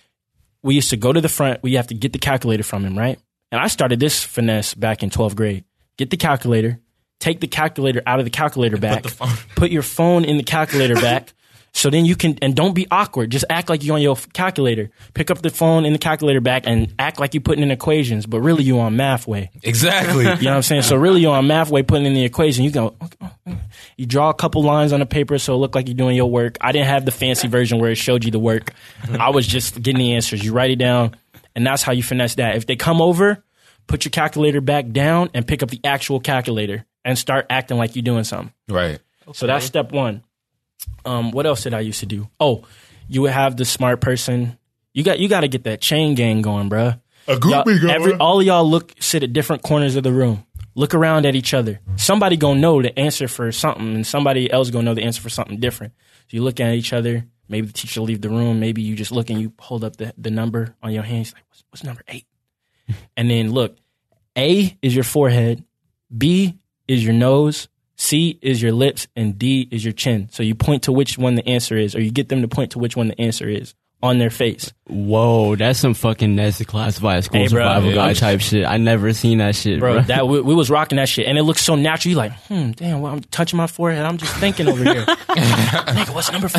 We used to go to the front, we have to get the calculator from him, right? And I started this finesse back in 12th grade. Get the calculator, take the calculator out of the calculator back, put your phone in the calculator back, so then you can, and don't be awkward, just act like you're on your calculator. Pick up the phone in the calculator back and act like you're putting in equations, but really you on math way. Exactly. You know what I'm saying? So really you're on math way putting in the equation. You go, okay. You draw a couple lines on the paper so it look like you're doing your work. I didn't have the fancy version where it showed you the work. I was just getting the answers. You write it down, and that's how you finesse that. If they come over, put your calculator back down and pick up the actual calculator and start acting like you're doing something. Right. Okay. So that's step one. What else did I used to do? Oh, you would have the smart person. You got to get that chain gang going, bruh. A groupie going. All of y'all sit at different corners of the room. Look around at each other. Somebody gonna know the answer for something, and somebody else gonna know the answer for something different. So you look at each other. Maybe the teacher will leave the room. Maybe you just look and you hold up the number on your hands. Like, what's number 8? And then look, A is your forehead, B is your nose, C is your lips, and D is your chin. So you point to which one the answer is, or you get them to point to which one the answer is on their face. Whoa, that's some fucking Nessie Classified School Survival Guide type shit. I never seen that shit, bro. That we was rocking that shit, and it looks so natural. You like, damn, well, I'm touching my forehead. I'm just thinking over here. Nigga, what's number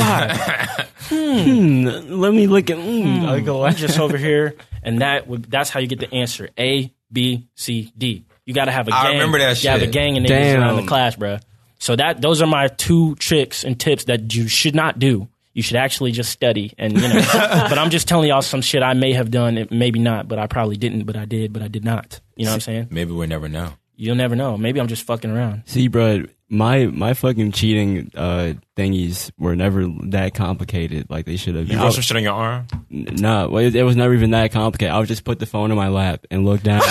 5? Let me look at. I'm just over here, and that's how you get the answer. A, B, C, D. You got to have a gang. I remember that shit. You have a gang and niggas around the class, bro. So those are my 2 tricks and tips that you should not do. You should actually just study, and but I'm just telling y'all some shit I may have done, maybe not, but I probably didn't, but I did, but I did not. You know what I'm saying? Maybe we'll never know. You'll never know. Maybe I'm just fucking around. See, bro, my fucking cheating thingies were never that complicated like they should have been. You wrote some shit on your arm? No, it was never even that complicated. I would just put the phone in my lap and look down.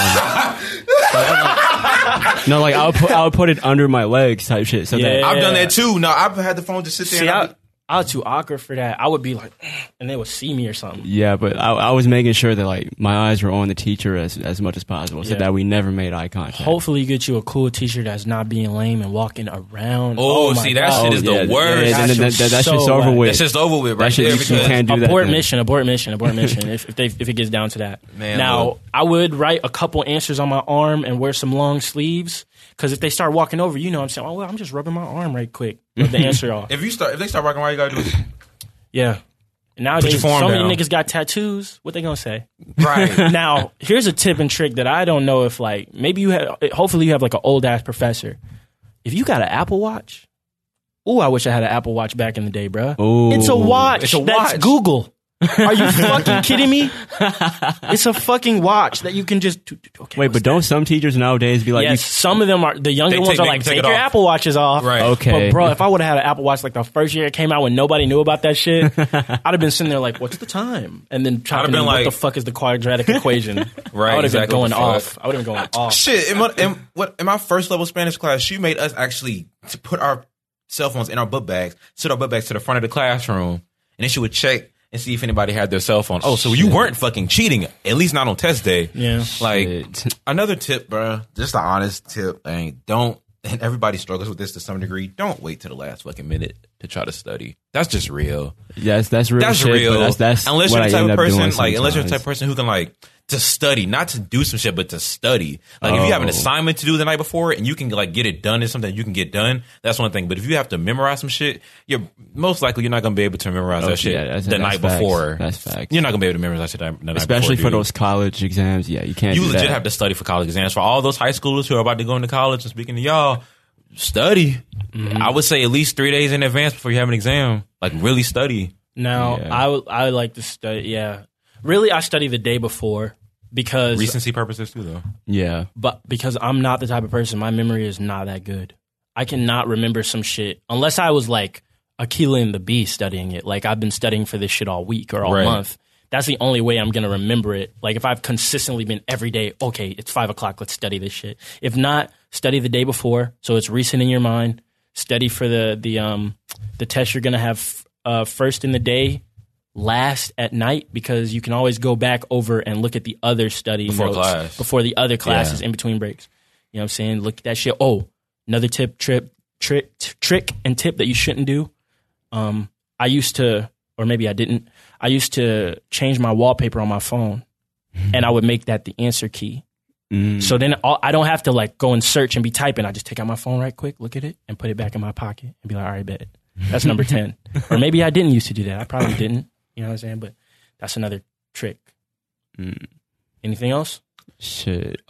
No, like I would put it under my legs type shit. So I've done that too. No, I've had the phone just sit there. See, I was too awkward for that. I would be like, and they would see me or something. Yeah, but I was making sure that like my eyes were on the teacher as much as possible, so that we never made eye contact. Hopefully, you get you a cool teacher that's not being lame and walking around. Oh see, that shit is the worst. That shit's over with. That's just over with. Right that shit, you can't do abort that. Abort mission. if it gets down to that. Man, now, I would write a couple answers on my arm and wear some long sleeves. Because if they start walking over, you know what I'm saying, oh, well, I'm just rubbing my arm right quick. Rub the answer off. If they start walking around, you gotta do it. Yeah. Nowadays, so many niggas got tattoos. What they gonna say? Right. Now, here's a tip and trick that I don't know if like, maybe hopefully you have like an old ass professor. If you got an Apple Watch, I wish I had an Apple Watch back in the day, bro. It's a watch. That's Google. Are you fucking kidding me? It's a fucking watch that you can just. Okay, wait, but don't some teachers nowadays be like? Yes, some of them are. The younger ones are like, take your Apple Watches off. Right. Okay. But bro, if I would have had an Apple Watch like the first year it came out when nobody knew about that shit, I'd have been sitting there like, what's the time? And then trying to what the fuck is the quadratic equation? Right. I would have been going off. I would have been going off. Shit. In my first level Spanish class, she made us actually to put our cell phones in our book bags, sit our book bags to the front of the classroom, and then she would check and see if anybody had their cell phone. Oh, so you weren't fucking cheating, at least not on test day. Yeah. Like, another tip, bro, just an honest tip, don't, and everybody struggles with this to some degree, don't wait to the last fucking minute to try to study. That's just real. Yes, that's real. That's shit, real. That's unless what you're the type of person, unless you're the type of person who can like to study, not to do some shit, but to study. Like if you have an assignment to do the night before and you can like get it done, is something you can get done. That's one thing. But if you have to memorize some shit, you're most likely you're not gonna be able to memorize that shit the night before. That's facts. You're not gonna be able to memorize that shit the night especially before, for those college exams. Yeah, you can't. You do legit that. have to study for college exams. For all those high schoolers who are about to go into college, and speaking to y'all, study. Mm-hmm. I would say at least 3 days in advance before you have an exam. Like really study. Now, I like to study. Yeah, really, I study the day before. because recency purposes too, though. Yeah, but because I'm not the type of person, my memory is not that good. I cannot remember some shit unless I was like Aquila and the Bee studying it. Like I've been studying for this shit all week or all month. That's the only way I'm going to remember it. Like if I've consistently been every day, okay, it's 5 o'clock, let's study this shit. If not, study the day before so it's recent in your mind. Study for the test you're going to have first in the day, last at night, because you can always go back over and look at the other study notes before the other classes in between breaks. You know what I'm saying? Look at that shit. Oh, another trick and tip that you shouldn't do. I used to, or maybe I didn't, I used to change my wallpaper on my phone, and I would make that the answer key. So then I don't have to like go and search and be typing. I just take out my phone right quick, look at it, and put it back in my pocket and be like, all right, bet. That's number 10. Or maybe I didn't used to do that. I probably didn't. You know what I'm saying? But that's another trick. Anything else? Shit.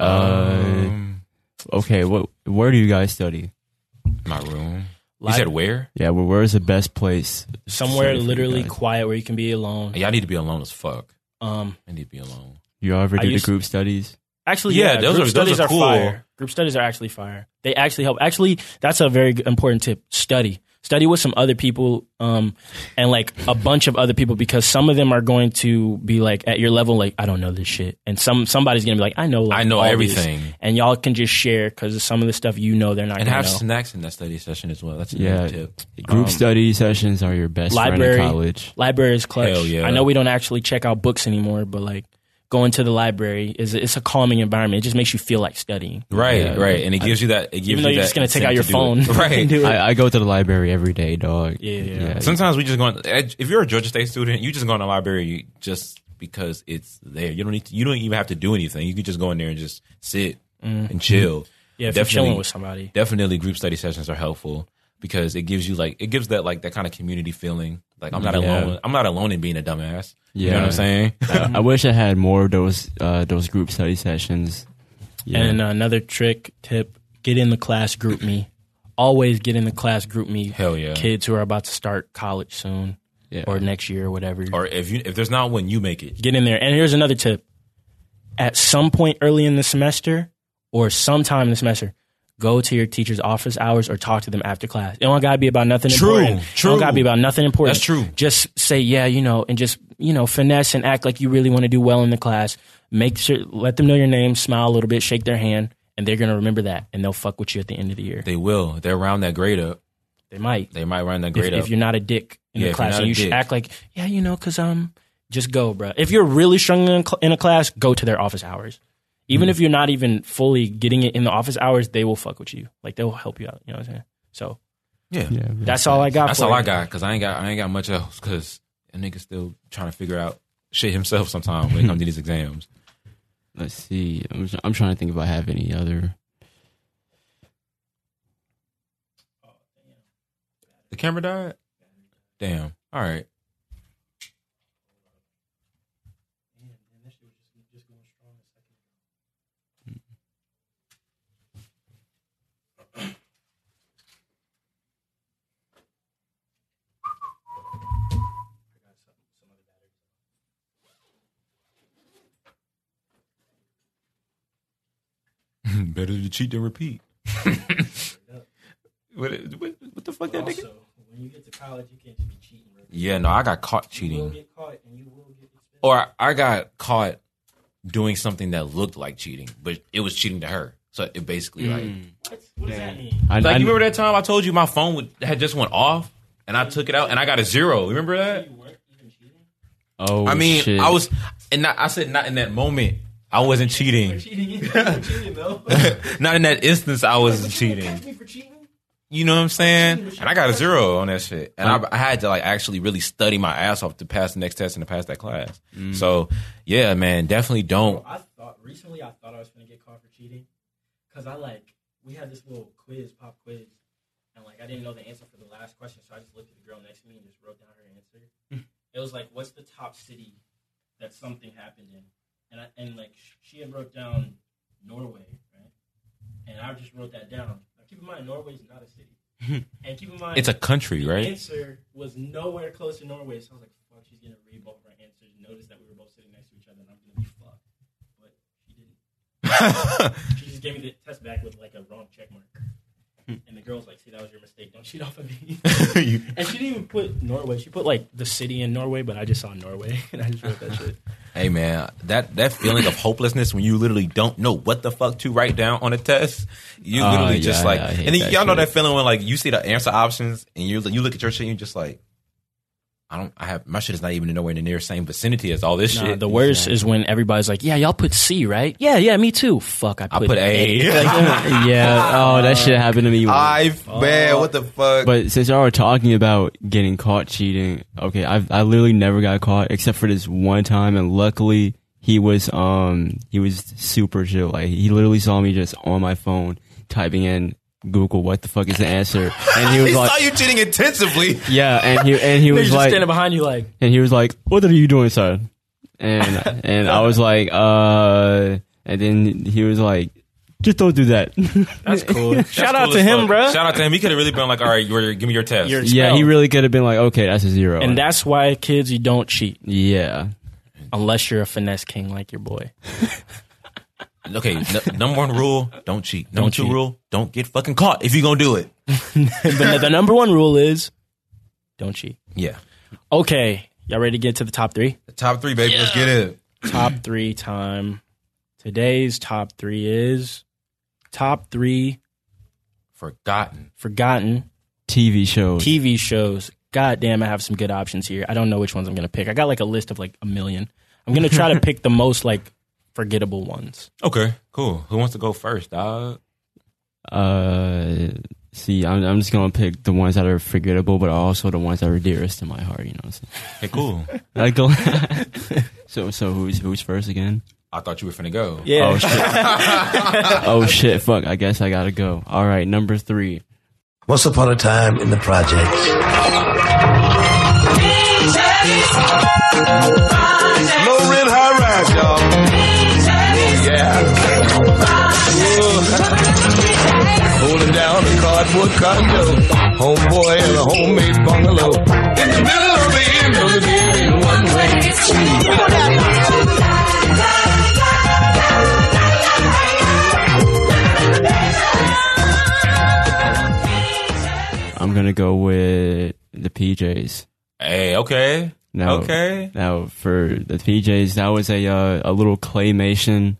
Okay, where do you guys study? My room. You said where? Yeah, well, where's the best place? Somewhere literally quiet where you can be alone. Yeah, I need to be alone as fuck. I need to be alone. You ever do the group studies? Actually, yeah, group studies are cool. Fire. Group studies are actually fire. They actually help. Actually, that's a very important tip. Study with some other people, and like a bunch of other people, because some of them are going to be like at your level, like I don't know this shit, and somebody's gonna be like I know everything, and y'all can just share because some of the stuff they're not. And gonna have know. Snacks in that study session as well. That's another tip. Group study sessions are your best friend in college. Library is clutch. Hell yeah. I know we don't actually check out books anymore, but like going to the library it's a calming environment. It just makes you feel like studying. Right, and it gives you that. Even though you're just gonna take out your phone, right? I go to the library every day, dog. Yeah. Sometimes we just go. If you're a Georgia State student, you just go in the library just because it's there. You don't even have to do anything. You can just go in there and just sit and chill. Yeah, if you're chilling with somebody. Definitely, group study sessions are helpful because it gives you that kind of community feeling. Like I'm not alone. I'm not alone in being a dumbass. You know what I'm saying? I wish I had more of those group study sessions. Yeah. And another tip: get in the class group me. Always get in the class group me. Hell yeah! Kids who are about to start college soon, or next year or whatever. Or if there's not one, you make it. Get in there. And here's another tip: at some point early in the semester or sometime in the semester, go to your teacher's office hours or talk to them after class. It don't gotta be about nothing important. True. It don't gotta be about nothing important. That's true. Just say, and just, finesse and act like you really want to do well in the class. Make sure, let them know your name, smile a little bit, shake their hand, and they're gonna remember that, and they'll fuck with you at the end of the year. They will. They'll round that grade up. They might round that grade up. If you're not a dick in the class, and you should act like, because just go, bro. If you're really struggling in a class, go to their office hours. Even if you're not even fully getting it in the office hours, they will fuck with you. Like they'll help you out. You know what I'm saying? So that's all I got. That's all I got because I ain't got much else because a nigga still trying to figure out shit himself sometimes when it comes to these exams. Let's see. I'm trying to think if I have any other. The camera died? Damn. All right. Better to cheat than repeat. What the fuck that nigga? When you get to college, you can't just be cheating. Right? Yeah, no, I got caught cheating. You will get caught and you will get expelled. Or I got caught doing something that looked like cheating, but it was cheating to her. So it basically What does that mean? You remember that time I told you my phone had just went off and I took it out and I got a 0. Remember that? You weren't even cheating? Oh, I mean, shit. I was, and I said not in that moment. I wasn't cheating. Cheating though. Not in that instance. I wasn't cheating. You know what I'm saying? And I got a 0 on that shit. And I had to like actually really study my ass off to pass the next test and to pass that class. So yeah, man, definitely don't. Recently I thought I was going to get caught for cheating because we had this little pop quiz, and I didn't know the answer for the last question, so I just looked at the girl next to me and just wrote down her answer. It was like, what's the top city that something happened in? And she had wrote down Norway, right? And I just wrote that down. Now, keep in mind, Norway is not a city. And keep in mind, it's a country, right? The answer was nowhere close to Norway, so I was like, fuck, she's going to read both of our answers. Notice that we were both sitting next to each other, and I'm going to be fucked. But She just gave me the test back with like a wrong check mark. And the girl's like, see, that was your mistake. Don't cheat off of me. And she didn't even put Norway. She put like the city in Norway, but I just saw Norway. And I just wrote that shit. Hey, man, that feeling of hopelessness when you literally don't know what the fuck to write down on a test. You literally just like, and then y'all know that feeling when like you see the answer options and you look at your shit and you're just like, my shit is not even nowhere in the near same vicinity as all this shit. The worst is when everybody's like, yeah, y'all put C, right? Yeah, me too. Fuck, I put A. Yeah, oh, that shit happened to me. Man, what the fuck? But since y'all were talking about getting caught cheating, okay, I literally never got caught except for this one time, and luckily he was super chill. Like, he literally saw me just on my phone typing in Google what the fuck is the answer, and he was like, saw you cheating intensively. Yeah, and he was just like standing behind you like, and he was like, what are you doing, sir? And I was like, and then he was like, just don't do that. That's cool. Shout out cool to him, bro. Shout out to him. He could have really been like, all right, give me your test. Yeah, he really could have been like, okay, that's a 0. And that's why, kids, you don't cheat. Yeah. Unless you're a finesse king like your boy. Okay, number 1 rule, don't cheat. Number 2 cheat. rule, don't get fucking caught if you're going to do it. But the number 1 rule is don't cheat. Yeah. Okay, y'all ready to get to the top 3? The top 3, baby. Yeah. Let's get it. Top 3 time. Today's top 3 is top 3 forgotten TV shows. God damn, I have some good options here. I don't know which ones I'm going to pick. I got like a list of like a million. I'm going to try to pick the most like forgettable ones. Okay, cool. Who wants to go first, dog? See, I'm just gonna pick the ones that are forgettable, but also the ones that are dearest to my heart. You know what I'm saying? Hey, cool. So who's first again? I thought you were finna go. Yeah. Oh shit. Oh shit. Fuck. I guess I gotta go. All right. Number 3. Once upon a time in the projects. Low rent, high rise, y'all. Yeah. Holding down a cardboard condo, homeboy in a homemade bungalow, in the middle of the end of the day in one I'm gonna go with the PJs. Hey, okay. Now for the PJs, that was a little claymation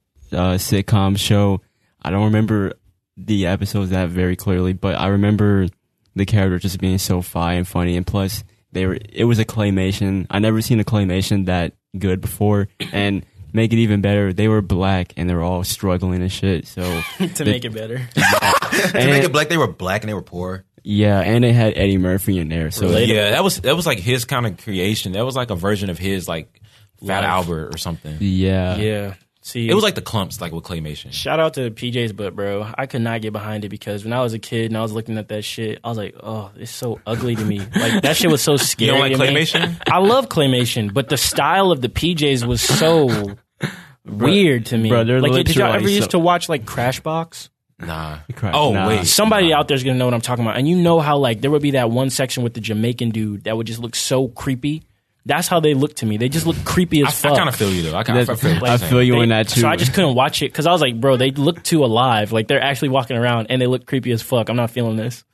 sitcom show. I don't remember the episodes that very clearly, but I remember the characters just being so fine and funny, and plus it was a claymation. I never seen a claymation that good before, and make it even better, they were black and they were all struggling and shit. So to make it better, to make it black, they were black and they were poor. Yeah, and they had Eddie Murphy in there. So yeah, that was like his kind of creation. That was like a version of his like Fat Albert or something. Yeah. See, it was like the Clumps, like with claymation. Shout out to PJ's, but bro, I could not get behind it because when I was a kid and I was looking at that shit, I was like, oh, it's so ugly to me. Like that shit was so scary. You don't like claymation? I love claymation, but the style of the PJs was so weird to me. Bro, like, did y'all ever used to watch like Crashbox? Nah. Wait. Somebody out there's gonna know what I'm talking about. And you know how like there would be that one section with the Jamaican dude that would just look so creepy. That's how they look to me. They just look creepy as fuck. I kind of feel you though. I feel you in that too. So I just couldn't watch it because I was like, bro, they look too alive. Like they're actually walking around and they look creepy as fuck. I'm not feeling this.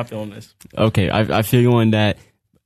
Okay, I feel you on that.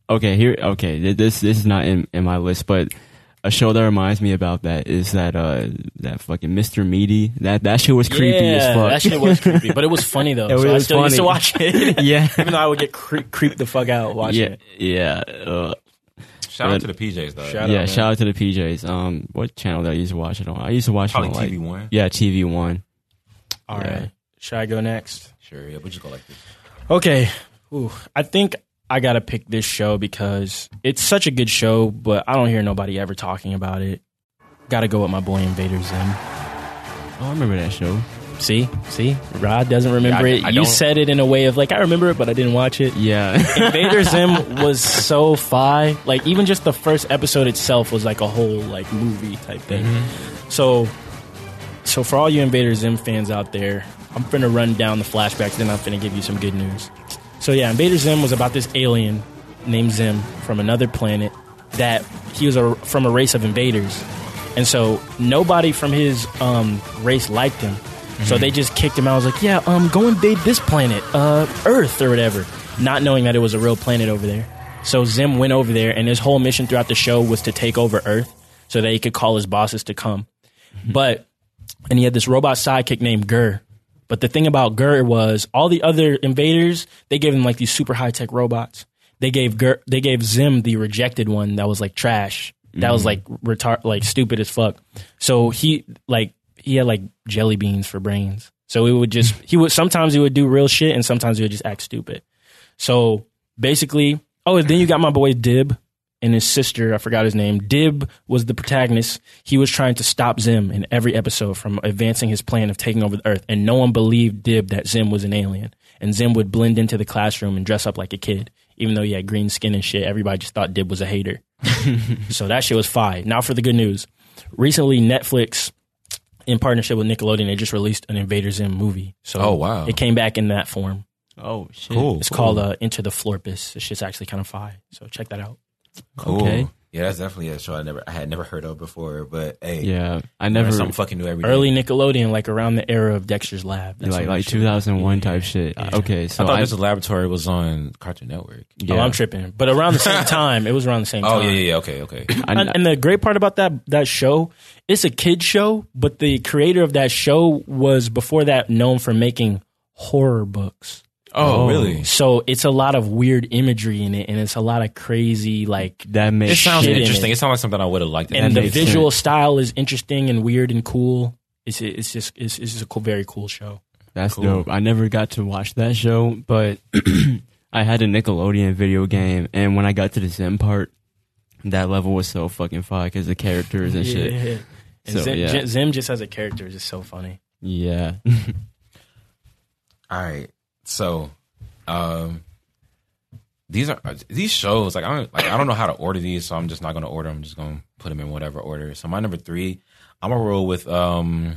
Okay, this is not in my list, but a show that reminds me about that is that fucking Mr. Meaty. That shit was creepy as fuck. That shit was creepy, but it was funny though. So I still used to watch it. Yeah, even though I would get creeped the fuck out watching it. Yeah. Shout out to the PJs though. Shout out to the PJs. What channel did I used to watch it on? I used to watch probably it on TV1. Yeah, TV1. All right. Should I go next? Sure. Yeah, we'll just go like this. Okay. I think I gotta pick this show because it's such a good show, but I don't hear nobody ever talking about it. Gotta go with my boy Invader Zim. Oh, I remember that show. See, Rod doesn't remember it. You said it in a way of like I remember it, but I didn't watch it. Yeah, Invader Zim was so fi. Like even just the first episode itself was like a whole like movie type thing. Mm-hmm. So for all you Invader Zim fans out there, I'm finna run down the flashbacks. Then I'm finna give you some good news. So yeah, Invader Zim was about this alien named Zim from another planet that he was from a race of invaders. And so nobody from his race liked him. So they just kicked him out. I was like, yeah, go invade this planet, Earth or whatever, not knowing that it was a real planet over there. So Zim went over there, and his whole mission throughout the show was to take over Earth so that he could call his bosses to come. And he had this robot sidekick named Gur. But the thing about Gur was all the other invaders, they gave him like these super high-tech robots. They gave Zim the rejected one that was like trash. That was like stupid as fuck. So he had like jelly beans for brains. So sometimes he would do real shit and sometimes he would just act stupid. So basically, then you got my boy Dib and his sister, I forgot his name. Dib was the protagonist. He was trying to stop Zim in every episode from advancing his plan of taking over the Earth. And no one believed Dib that Zim was an alien. And Zim would blend into the classroom and dress up like a kid. Even though he had green skin and shit, everybody just thought Dib was a hater. So that shit was fire. Now for the good news. Recently, Netflix, in partnership with Nickelodeon, they just released an Invader Zim movie. So it came back in that form. Oh, shit. Cool. It's called Into the Florpus. This shit's actually kind of fire. So check that out. Cool. Okay. Yeah, that's definitely a show I had never heard of before. But hey, yeah, I never something fucking new every day. Early Nickelodeon, like around the era of Dexter's Lab. That's like 2001 type shit. Yeah. Okay, so I thought Dexter's Laboratory was on Cartoon Network. Yeah. Oh, I'm tripping. But around the same time, it was around the same time. Oh yeah, okay. And the great part about that show, it's a kid's show, but the creator of that show was before that known for making horror books. Oh, really? So it's a lot of weird imagery in it, and it's a lot of crazy, like... It sounds interesting. It sounds like something I would have liked. And the visual style is interesting and weird and cool. It's just a very cool show. That's dope. I never got to watch that show, but I had a Nickelodeon video game, and when I got to the Zim part, that level was so fucking fun because the characters and shit. Yeah. And Zim just as a character is just so funny. Yeah. All right. So, these shows I don't know how to order these, so I'm just not going to order them. I'm just going to put them in whatever order. So my number 3, I'm gonna roll with Brandy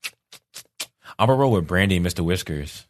and Mr. Whiskers.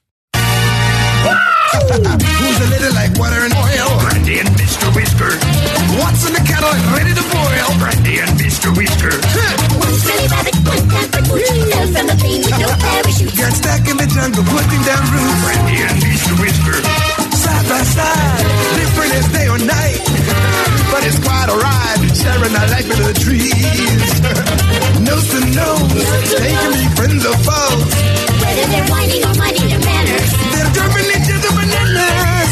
Who's a little like water and oil? Brandy and Mr. Whisker. What's in the kettle and ready to boil? Brandy and Mr. Whisker. One smelly rabbit, one pampered Gucci, fell from a plane with no parachute. Got stuck in the jungle, putting down roots. Brandy and Mr. Whisker. Side by side, different as day or night. But it's quite a ride, sharing our life with the trees. Nose to nose, they can be friends or foes. Whether they're whining or minding their manners, they're driven each other bananas.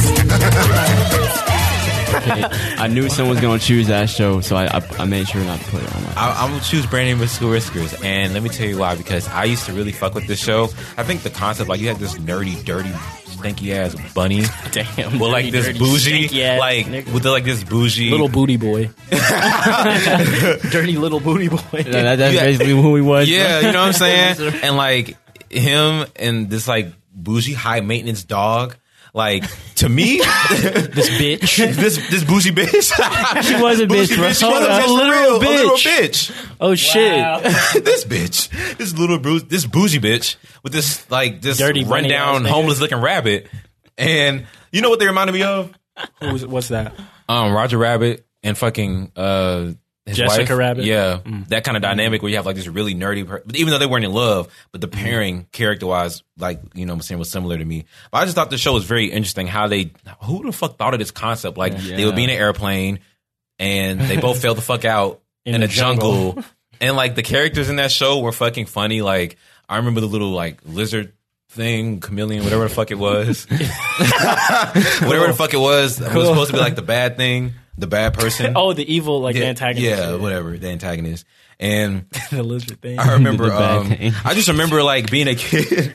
I knew someone was going to choose that show, so I made sure not to put it on my I'm going to choose Brandy and Mr. Whiskers, and let me tell you why, because I used to really fuck with this show. I think the concept, like, you had this nerdy, dirty, stinky-ass bunny. Damn. With, like, this bougie, like, with, like, this bougie. Little booty boy. Dirty little booty boy. That's basically who he was. Yeah, you know what I'm saying? And, like, him and this, like, bougie, high-maintenance dog. Like, to me, this bitch, this bougie bitch, she was a bitch, bro. She was a literal bitch. Oh shit, wow. This bitch, this bougie bitch with this like this dirty rundown homeless looking rabbit, and you know what they reminded me of? What's that? Roger Rabbit and fucking his Jessica wife. Rabbit. Yeah, that kind of dynamic where you have like this really nerdy, but even though they weren't in love, but the pairing character wise, like, you know what I'm saying, was similar to me. But I just thought the show was very interesting. Who the fuck thought of this concept? Like, they would be in an airplane and they both fell the fuck out in a jungle. And like the characters in that show were fucking funny. Like, I remember the little like lizard thing, chameleon, whatever the fuck it was. Whatever the fuck it was. It was supposed to be like the bad thing. The bad person. Oh, the evil, like, antagonist. Yeah, whatever, the antagonist. And the lizard thing. I remember, I just remember, like, being a kid.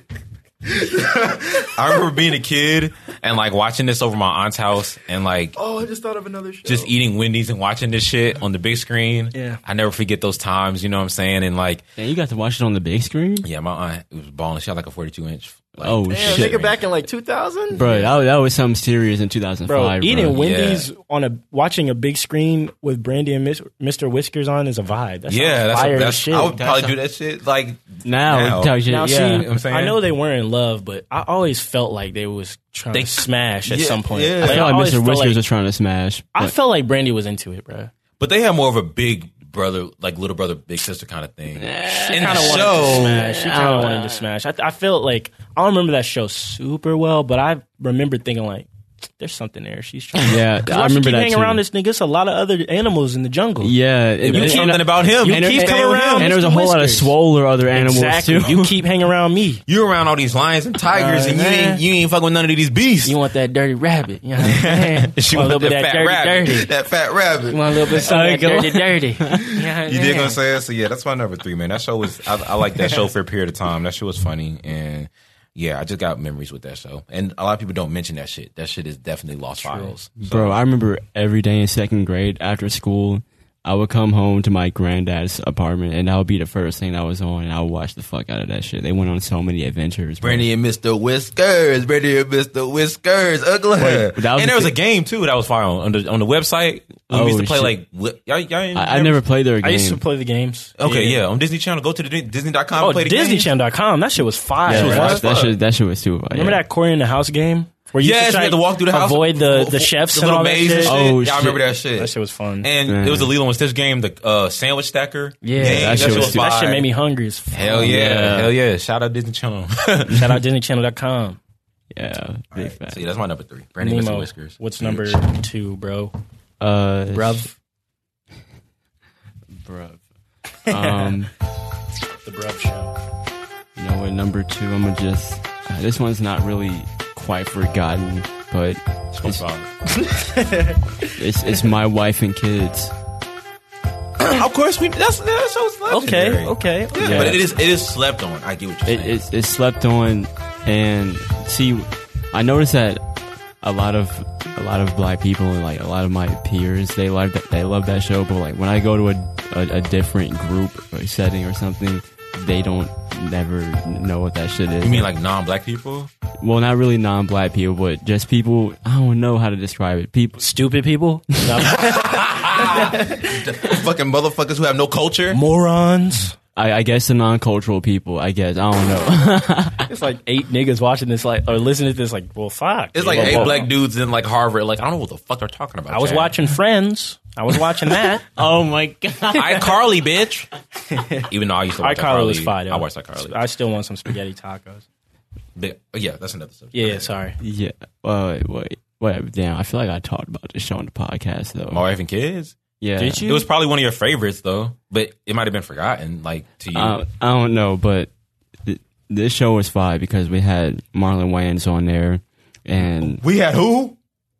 I remember being a kid and, like, watching this over my aunt's house and, like... Oh, I just thought of another show. Just eating Wendy's and watching this shit on the big screen. Yeah. I never forget those times, you know what I'm saying? And, like... And you got to watch it on the big screen? Yeah, my aunt was balling. She had, like, a 42-inch... Like, oh, shit. Nigga, back in like 2000? Bro, that was something serious in 2005. Bro, eating Wendy's watching a big screen with Brandy and Mr. Whiskers on is a vibe. That's that's shit. I would probably do that shit like now. See, I know they weren't in love, but I always felt like they was trying to smash at some point. Yeah. I felt like Mr. Whiskers was trying to smash. I felt like Brandy was into it, bro. But they had more of a big brother, like little brother, big sister kind of thing. She kind of wanted to smash. I felt like I don't remember that show super well, but I remember thinking like, there's something there. She's trying. Yeah, I remember that hanging too. around this nigga. It's a lot of other animals in the jungle. Yeah, You keep something about him. You keep coming around, and there was a whole lot of swole or other animals exactly. too. You keep hanging around me. You around all these lions and tigers, and you ain't fucking with none of these beasts. You want that dirty rabbit? You know what I'm saying? She want a want little bit that of that fat dirty, rabbit. dirty. That fat rabbit. You want a little bit of some of that dirty. You know what I'm You dig what I'm saying? saying? So yeah, that's my number 3, man. That show was I like that show for a period of time. That show was funny, and yeah, I just got memories with that show. And a lot of people don't mention that shit. That shit is definitely lost files. So, Bro, I remember every day in 2nd grade after school, I would come home to my granddad's apartment, and that would be the first thing that was on, and I would watch the fuck out of that shit. They went on so many adventures. Bro. Brandy and Mr. Whiskers, Brandy and Mr. Whiskers, ugly. And there was a game too that was fire on the website. We used to play shit. I never played their game. I used to play the games. Okay, yeah, on Disney Channel. Go to the Disney.com. Oh, and play the game. DisneyChannel.com. That shit was fire. Yeah, that shit was super. Remember that Corey in the House game? Where you Yes, we had to walk through the house, avoid the chefs the and little all that maze shit. and shit. Oh, yeah, I remember shit. that shit. That shit was fun. And it was the Lilo and Stitch game, the sandwich stacker. Yeah, game. that shit was fire. that shit made me hungry as fuck. Hell yeah, hell yeah! Shout out Disney Channel. Shout out DisneyChannel.com. Yeah, big fat. See, that's my number 3. Brandy and Mr. Nemo, Whiskers. what's number 2, bro? Bruv. The Bruv Show. You know what? Number 2, I'm gonna just. This one's not really quite forgotten, but it's My Wife and Kids. Of course, that show's legendary. Okay. Yeah, but it is slept on. I get what you're saying. It's slept on, and see, I noticed that a lot of black people and like a lot of my peers they love that show, but like when I go to a different group or setting or something, they don't never know what that shit is. You mean like non-black people? Well, not really non-black people, but just people. I don't know how to describe it. People, stupid people, fucking motherfuckers who have no culture, morons. I guess the non-cultural people. I guess I don't know. It's like 8 niggas watching this, like or listening to this, like, well, fuck. It's like 8 black dudes in like Harvard. Like I don't know what the fuck they're talking about. I was watching Friends. I was watching that. Oh my god! iCarly, bitch. Even though I used to watch iCarly was fire. I watched iCarly. I still want some spaghetti tacos. Yeah, that's another subject. Yeah, sorry. Yeah. Wait. Damn, I feel like I talked about this show on the podcast though. My Wife and Kids. Yeah. Did you? It was probably one of your favorites though, but it might have been forgotten. Like to you, I don't know, but this show was fire because we had Marlon Wayans on there, and we had who?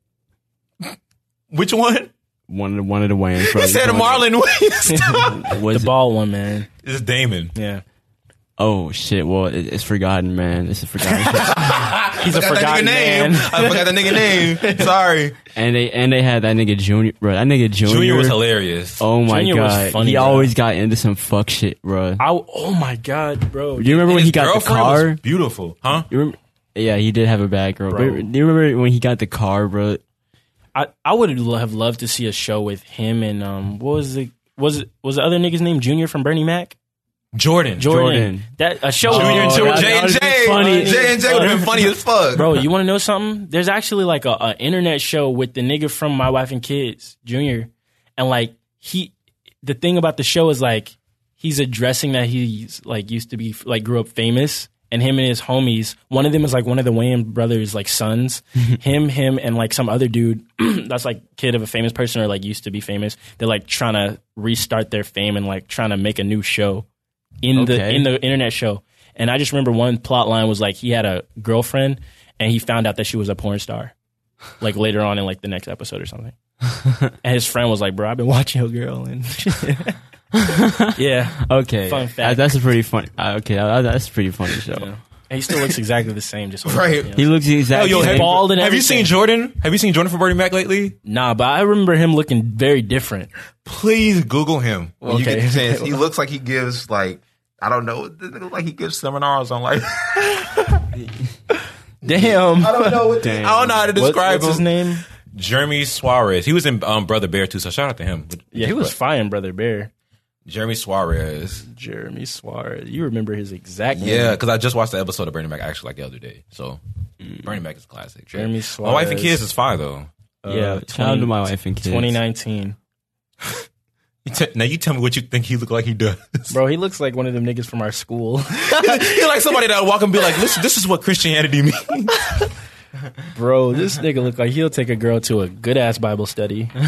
Which one? One of the Wayans You brothers. said Marlon Wayans. The bald one, man. It's Damon. Yeah. Oh shit! Well, it's forgotten, man. It's a forgotten show. He's a forgotten man. I forgot the nigga name. Sorry. And they had that nigga Junior, bro. That nigga Junior was hilarious. Oh my Junior was god, funny, he bro. always got into some fuck shit, bro. Oh my god, bro. Do you remember when he got the car? Was beautiful, huh? You remember? Yeah, he did have a bad girl. Bro. But do you remember when he got the car, bro? I would have loved to see a show with him and what was the other nigga's name? Junior from Bernie Mac. Jordan. That a show. Junior and J&J. Funny. J&J would have been funny as fuck. Bro, you want to know something? There's actually like a internet show with the nigga from My Wife and Kids, Junior, and like the thing about the show is like he's addressing that he's like used to be like grew up famous, and him and his homies. One of them is like one of the Wayans brothers' like sons. him, and like some other dude that's like kid of a famous person or like used to be famous. They're like trying to restart their fame and like trying to make a new show in the internet show. And I just remember one plot line was like he had a girlfriend and he found out that she was a porn star, like later on in like the next episode or something. And his friend was like, "Bro, I've been watching your girl." And yeah, okay, fun fact. That's a pretty funny. Okay, that's a pretty funny show. Yeah. And he still looks exactly the same. Just right. You know. He looks exactly. He's bald and have everything. you seen Jordan? Have you seen Jordan from Bernie Mac lately? Nah, but I remember him looking very different. Please Google him when you Okay. get the chance. He looks like he gives like I don't know. It looks like he gives seminars on like. Damn. I don't know. I don't know how to describe what's his name? Jeremy Suarez. He was in Brother Bear too, so shout out to him. Yeah, he was fine, Brother Bear. Jeremy Suarez. Jeremy Suarez. You remember his exact name? Yeah, because I just watched the episode of Bernie Mac actually like the other day. So Bernie Mac is a classic. Jeremy My Suarez. Wife and Kids is fine though. Yeah, shout out to My Wife and Kids. 2019. Now you tell me what you think he look like he does. Bro, he looks like one of them niggas from our school. He like somebody that would walk and be like, listen, this is what Christianity means. Bro, this nigga look like he'll take a girl to a good ass Bible study. Bro,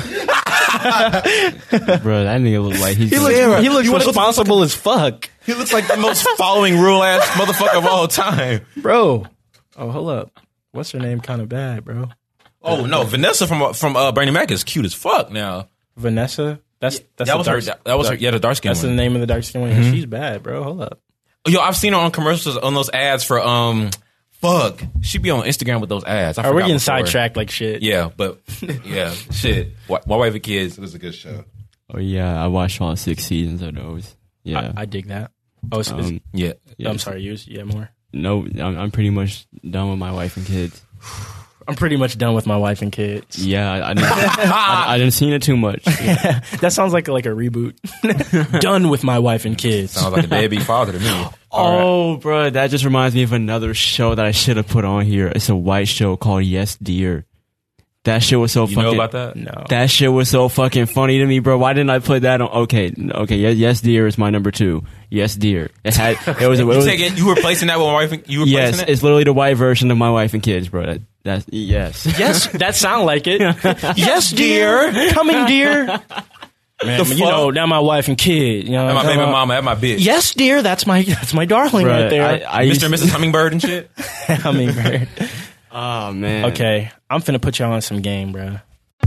that nigga look like he looks responsible as fuck. He looks like the most following rule ass motherfucker of all time. Bro. Oh, hold up. What's her name? Kind of bad, bro. Oh no, Vanessa from Bernie Mac is cute as fuck now. Vanessa? That's that was her. That was her. Yeah, the dark skin. That's one. the name of the dark skin one. Yeah, she's bad, bro. Hold up. Yo, I've seen her on commercials on those ads for fuck. She be on Instagram with those ads. We're getting sidetracked like shit. Yeah, but yeah, shit. My Wife and Kids was a good show. Oh yeah, I watched all 6 seasons of those. Yeah, I dig that. Oh, yeah. I'm sorry. Yeah, more. No, I'm pretty much done with My Wife and Kids. I'm pretty much done with My Wife and Kids. Yeah, I didn't seen it too much. Yeah. That sounds like a reboot. Done with My Wife and Kids. Sounds like a deadbeat father to me. Oh, bro, that just reminds me of another show that I should have put on here. It's a white show called Yes Dear. That shit was so you fucking... You know about that? No. That shit was so fucking funny to me, bro. Why didn't I put that on? Okay, Yes Dear is my number 2. Yes Dear. You replacing that with My Wife and... You replacing yes, it? It's literally the white version of My Wife and Kids, bro. That's yes. Yes, that sound like it. Yes, dear. Coming, dear. Man, now my wife and kid. That's my baby mama. That's my bitch. Yes, dear. That's my darling right there. Mr. and Mrs. Hummingbird and shit. Hummingbird. Oh, man. Okay, I'm finna put y'all on some game, bro.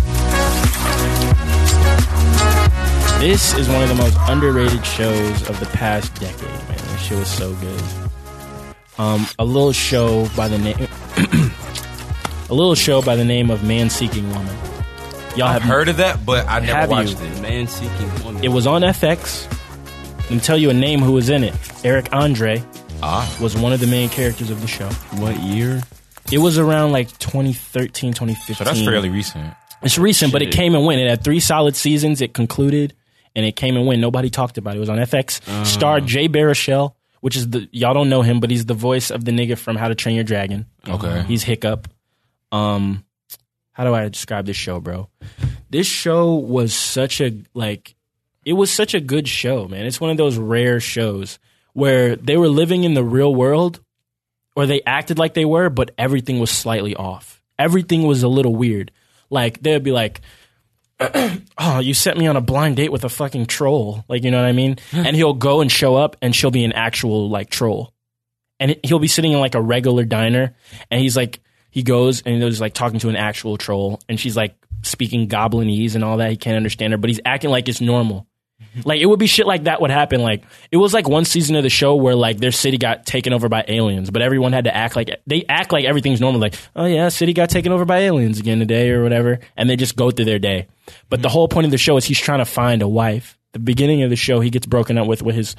This is one of the most underrated shows of the past decade, man. This shit was so good. A little show by the name of Man Seeking Woman. Y'all have heard of that, but I never watched it. Man Seeking Woman. It was on FX. Let me tell you a name who was in it. Eric Andre was one of the main characters of the show. What year? It was around like 2013, 2015. So that's fairly recent. It's recent, but it came and went. It had 3 solid seasons. It concluded, and it came and went. Nobody talked about it. It was on FX. Starred Jay Baruchel, which is y'all don't know him, but he's the voice of the nigga from How to Train Your Dragon. Okay. He's Hiccup. How do I describe this show, bro? This show was such a good show, man. It's one of those rare shows where they were living in the real world, or they acted like they were, but everything was slightly off. Everything was a little weird. Like, they'd be like, oh, you sent me on a blind date with a fucking troll. Like, you know what I mean? And he'll go and show up, and she'll be an actual, like, troll. And he'll be sitting in, like, a regular diner, and he's like, he goes, and he's, like, talking to an actual troll, and she's, like, speaking Goblinese and all that. He can't understand her, but he's acting like it's normal. Like, it would be shit like that would happen. Like, it was like one season of the show where like their city got taken over by aliens, but everyone had to act like everything's normal. Like, oh yeah, city got taken over by aliens again today or whatever, and they just go through their day. But the whole point of the show is he's trying to find a wife. The beginning of the show, he gets broken up with his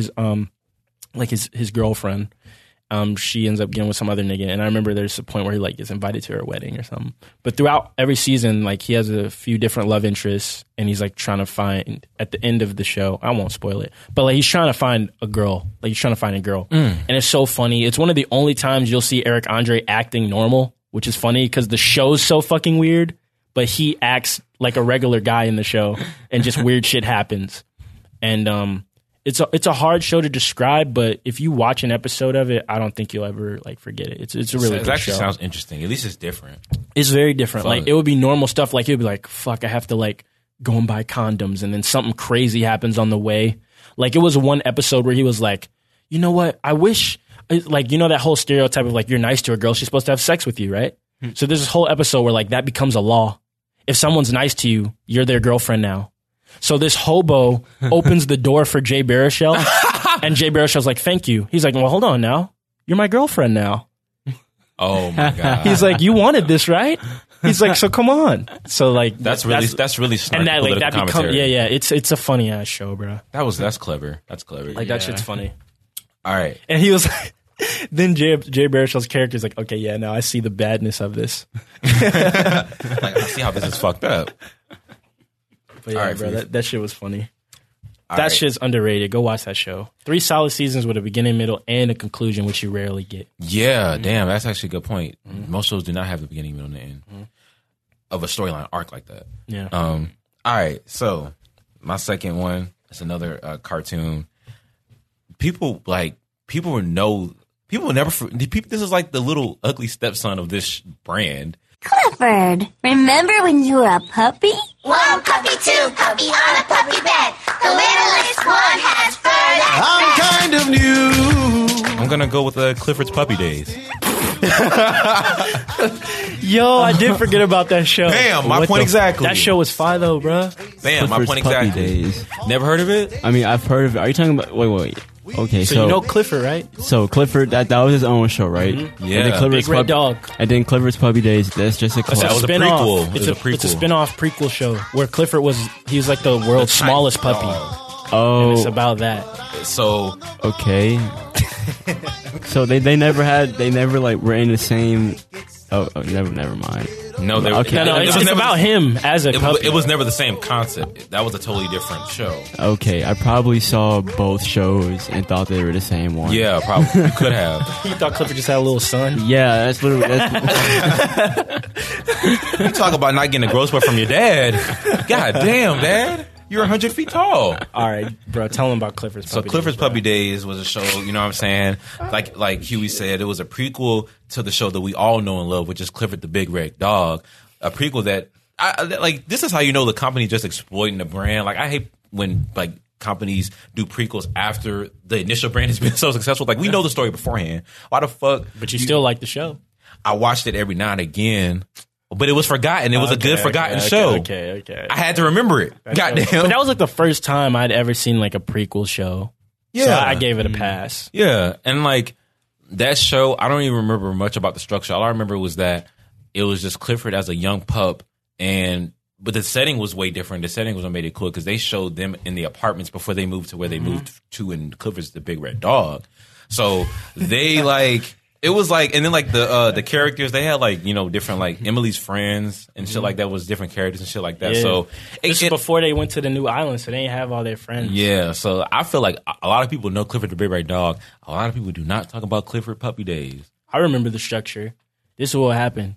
girlfriend. She ends up getting with some other nigga, and I remember there's a point where he like gets invited to her wedding or something. But throughout every season, like he has a few different love interests, and he's like trying to find at the end of the show. I won't spoil it, but like he's trying to find a girl. Like he's trying to find a girl, and it's so funny. It's one of the only times you'll see Eric Andre acting normal, which is funny because the show's so fucking weird, but he acts like a regular guy in the show, and just weird shit happens, and It's a hard show to describe, but if you watch an episode of it, I don't think you'll ever like forget it. It's a really good show. It actually sounds interesting. At least it's different. It's very different. Like it would be normal stuff. Like it would be like, fuck, I have to like go and buy condoms, and then something crazy happens on the way. Like it was one episode where he was like, you know what? I wish, like, you know that whole stereotype of like you're nice to a girl, she's supposed to have sex with you, right? So there's this whole episode where like that becomes a law. If someone's nice to you, you're their girlfriend now. So this hobo opens the door for Jay Baruchel, and Jay Baruchel's like, thank you. He's like, well, hold on now. You're my girlfriend now. Oh, my God. He's like, you wanted this, right? He's like, so come on. So, like... That's really snarky, and that, like, that commentary. Yeah. It's a funny-ass show, bro. That's clever. That's clever. Like, that shit's funny. All right. And he was like... Then Jay Baruchel's character is like, okay, yeah, now I see the badness of this. Like, I see how this is fucked up. But yeah, bro, that shit was funny. That shit's underrated. Go watch that show. 3 solid seasons with a beginning, middle, and a conclusion, which you rarely get. Yeah, damn, that's actually a good point. Most shows do not have the beginning, middle, and the end of a storyline arc like that. Yeah. All right, so My second one is another cartoon. People will know. People will never. This is like the little ugly stepson of this brand. Clifford, remember when you were a puppy? One puppy, two puppy on a puppy bed. The littlest one has fur that's I'm kind of new. I'm gonna go with Clifford's Puppy Days. Yo, I did forget about that show. Damn, my point exactly. That show was fire though, bro. Damn, my point Puppy exactly. Days. Never heard of it? I mean, I've heard of it. Are you talking about? Wait. Okay, So you know Clifford, right? So Clifford, that was his own show, right? Mm-hmm. Yeah. And then Clifford's Big Red Dog. And then Clifford's Puppy Days. That's just a It's club. a was a spin-off. prequel. It's It a, was a it's a prequel. spin-off prequel show where Clifford he was like the world's smallest puppy. Oh, It's about that. So okay. So they never like were in the same. Oh, never mind. no, they Okay. No, it's about him as a puppy. It was never the same concept. That was a totally different show. Okay, I probably saw both shows and thought they were the same one. Yeah, probably you could have. He thought Clifford just had a little son. Yeah, that's literally. You talk about not getting a growth spurt from your dad. God damn, Dad. You're 100 feet tall. All right, bro. Tell him about Clifford's So Puppy Clifford's Days, bro. Puppy Days was a show, you know what I'm saying? Like Huey said, it was a prequel to the show that we all know and love, which is Clifford the Big Red Dog. A prequel that, this is how you know the company just exploiting the brand. Like, I hate when, like, companies do prequels after the initial brand has been so successful. Like, we know the story beforehand. Why the fuck? But you still like the show. I watched it every now and again, but it was forgotten. It was a good forgotten show. Okay. I had to remember it. Goddamn. But that was like the first time I'd ever seen like a prequel show. Yeah. So I gave it a pass. Yeah, and like that show, I don't even remember much about the structure. All I remember was that it was just Clifford as a young pup, but the setting was way different. The setting was what made it cool because they showed them in the apartments before they moved to where they moved to, and Clifford's the Big Red Dog. So they like. It was like, and then like the characters, they had like, you know, different like Emily's friends and shit like that was different characters and shit like that. Yeah. So This is before they went to the new island, so they didn't have all their friends. yeah, so I feel like a lot of people know Clifford the Big Red Dog. A lot of people do not talk about Clifford Puppy Days. I remember the structure. This is what happened.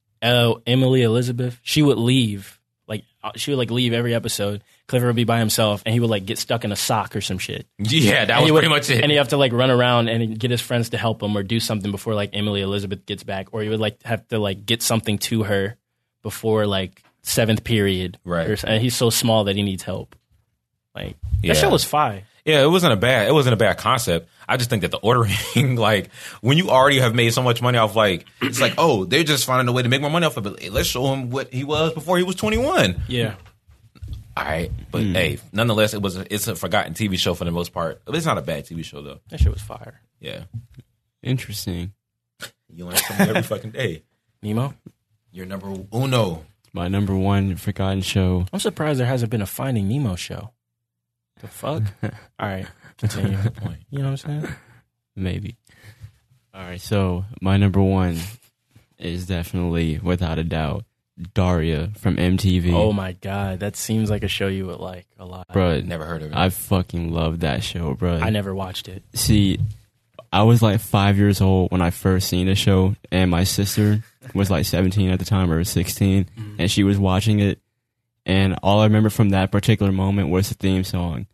Emily Elizabeth, she would leave. Like she would like leave every episode. Clifford would be by himself, and he would like get stuck in a sock or some shit. Yeah, that was pretty much it. And he have to like run around and get his friends to help him or do something before like Emily Elizabeth gets back, or he would like have to like get something to her before like 7th period. Right. And he's so small that he needs help. Like Yeah. that show was fire. Yeah, it wasn't a bad concept. I just think that the ordering, like, when you already have made so much money off, like, it's like, oh, they're just finding a way to make more money off of it. Hey, let's show him what he was before he was 21. Yeah. All right, but hey, nonetheless, it's a forgotten TV show for the most part. But it's not a bad TV show though. That shit was fire. Yeah, Interesting. you learn something every fucking day. Nemo? You're number uno. My number one forgotten show. I'm surprised there hasn't been a Finding Nemo show. The fuck? All right, continue. Good point. You know what I'm saying? Maybe. All right, so my number one is definitely, without a doubt, Daria from MTV. Oh my god, that seems like a show you would like a lot. Bro, Never heard of it. I fucking love that show, bro. I never watched it. See, I was like 5 years old when I first seen the show, and my sister was like 17 at the time, or 16, and she was watching it, and all I remember from that particular moment was the theme song.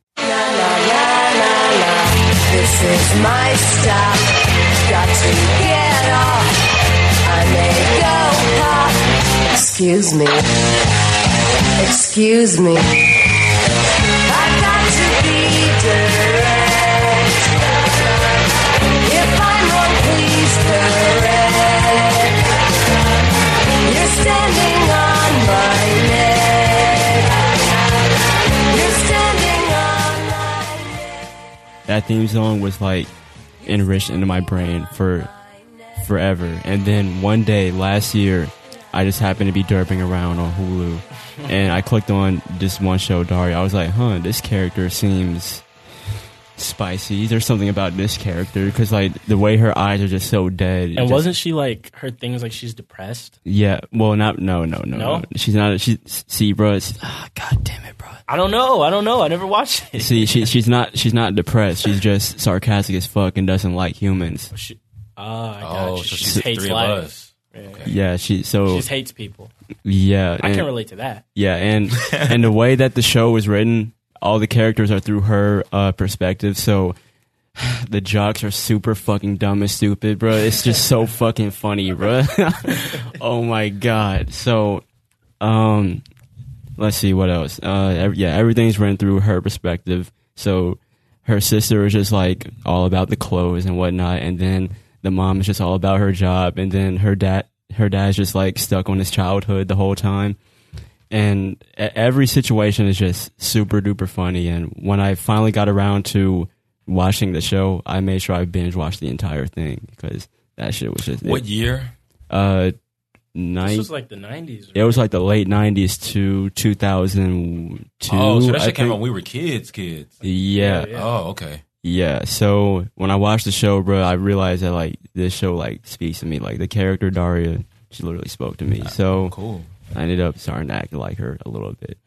This is my stop. Got to get off. I may go pop. Excuse me. Excuse me. I've got to be direct. If I'm wrong, please correct. You're standing on my neck. You're standing on my neck. That theme song was like enriched into my brain for forever. And then one day last year, I just happened to be derping around on Hulu, and I clicked on this one show, Daria. I was like, this character seems spicy. There's something about this character, because like the way her eyes are just so dead. And wasn't she like, her thing was like she's depressed? Yeah, well, no. She's not. See, bro. God damn it, bro. I don't know. I never watched it. See, she's not depressed. She's just sarcastic as fuck and doesn't like humans. I got you. so She she's just hates three of life. us. Yeah, she just hates people. Yeah, I can relate to that. Yeah, and the way that the show was written, all the characters are through her perspective, so the jokes are super fucking dumb and stupid, bro. It's just so fucking funny, bro. Oh my god. So, let's see what else. Everything's run through her perspective. So her sister is just like all about the clothes and whatnot, and then the mom is just all about her job, and then her dad's just like stuck on his childhood the whole time. And every situation is just super duper funny. And when I finally got around to watching the show, I made sure I binge watched the entire thing because that shit was just... What year? This was like the 90s. Right? It was like the late 90s to 2002. Oh, so that shit came out when we were kids. Yeah. Oh, okay. Yeah, so when I watched the show, bro, I realized that like this show like speaks to me. Like the character Daria, she literally spoke to me. So cool. I ended up starting to act like her a little bit.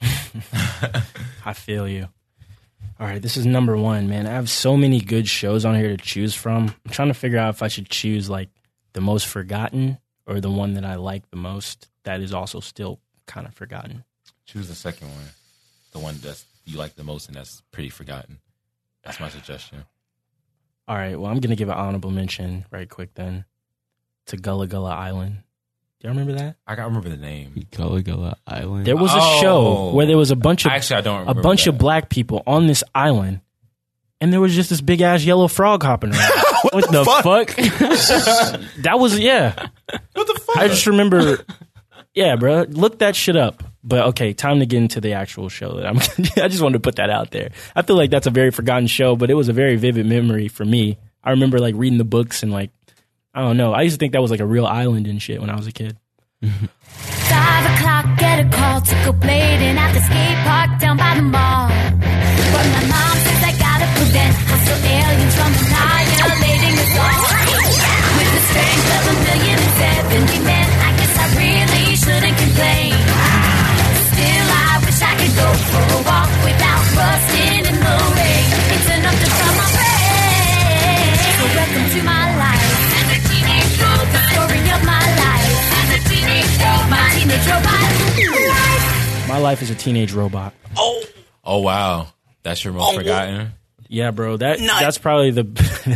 I feel you. All right, this is number 1, man. I have so many good shows on here to choose from. I'm trying to figure out if I should choose like the most forgotten or the one that I like the most that is also still kind of forgotten. Choose the second one. The one that you like the most and that's pretty forgotten. That's my suggestion. All right, well, I'm going to give an honorable mention right quick then to Gullah Gullah Island. Do you remember that? I remember the name. Gullah Gullah Island. There was a show where there was a bunch of actually I don't remember a bunch of black people on this island, and there was just this big ass yellow frog hopping around. What the fuck? That was What the fuck? I just remember. Yeah, bro. Look that shit up. But okay, time to get into the actual show. I just wanted to put that out there. I feel like that's a very forgotten show, but it was a very vivid memory for me. I remember like reading the books and like, I don't know. I used to think that was like a real island and shit when I was a kid. 5 o'clock, get a call to go blading at the skate park down by the mall. But my mom says I gotta prevent hostile aliens from annihilating us all. With the strength of 1,070 men, I guess I really shouldn't complain. Still, I wish I could go for a walk without rusting in the rain. It's enough to drum my brain. So welcome to my life. The teenage robot. The story of my life. The teenage robot. My teenage robot. My life is a teenage robot. Oh wow. That's your most forgotten? Yeah, bro. That's probably the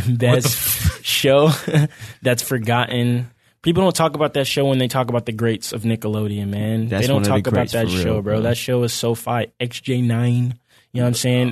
best show that's forgotten. People don't talk about that show when they talk about the greats of Nickelodeon, man. They don't talk about that show, bro. That show is so fire. XJ9, you know what I'm saying?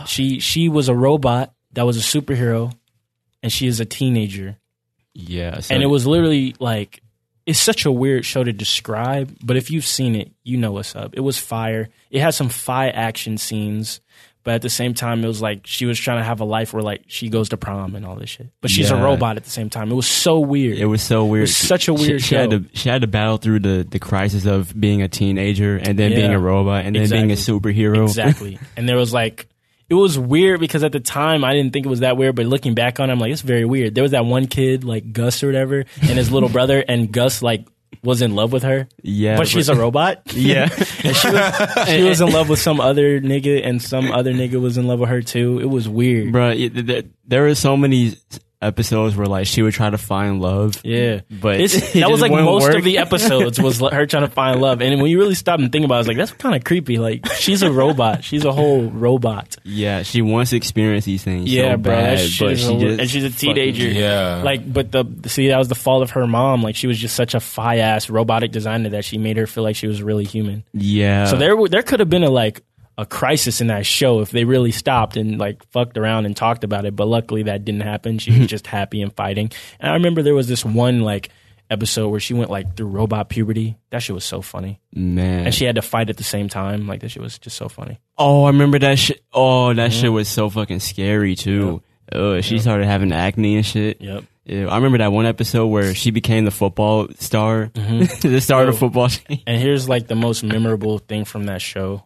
She was a robot that was a superhero, and she is a teenager. Yeah. And it was literally like, it's such a weird show to describe, but if you've seen it, you know what's up. It was fire. It had some fire action scenes, but at the same time, it was like she was trying to have a life where like she goes to prom and all this shit. But she's a robot at the same time. It was so weird. It was so weird. It was such a weird show. She had to battle through the crisis of being a teenager and then being a robot and then being a superhero. Exactly. And there was like, it was weird because at the time I didn't think it was that weird, but looking back on it, I'm like, it's very weird. There was that one kid, like Gus or whatever, and his little brother, and Gus like was in love with her. Yeah. But she's a robot. Yeah. And she was in love with some other nigga, and some other nigga was in love with her too. It was weird. Bro, there were so many episodes where like she would try to find love. Yeah. But that was like most of the episodes was her trying to find love. And when you really stop and think about it, it's like, that's kind of creepy. Like, she's a robot. She's a whole robot. Yeah, she wants to experience these things. Yeah, so bro. bad, but And she's a teenager. Yeah. Like, but that was the fault of her mom. Like, she was just such a ass robotic designer that she made her feel like she was really human. Yeah. So there could have been a crisis in that show if they really stopped and like fucked around and talked about it, but luckily that didn't happen. She was just happy and fighting. And I remember there was this one like episode where she went like through robot puberty. That shit was so funny, man. And she had to fight at the same time. Like, that shit was just so funny. Oh, I remember that shit. Oh, that shit was so fucking scary too. Yep. She started having acne and shit. Yep. Yeah, I remember that one episode where she became the football star, the star of the football team. And here's like the most memorable thing from that show.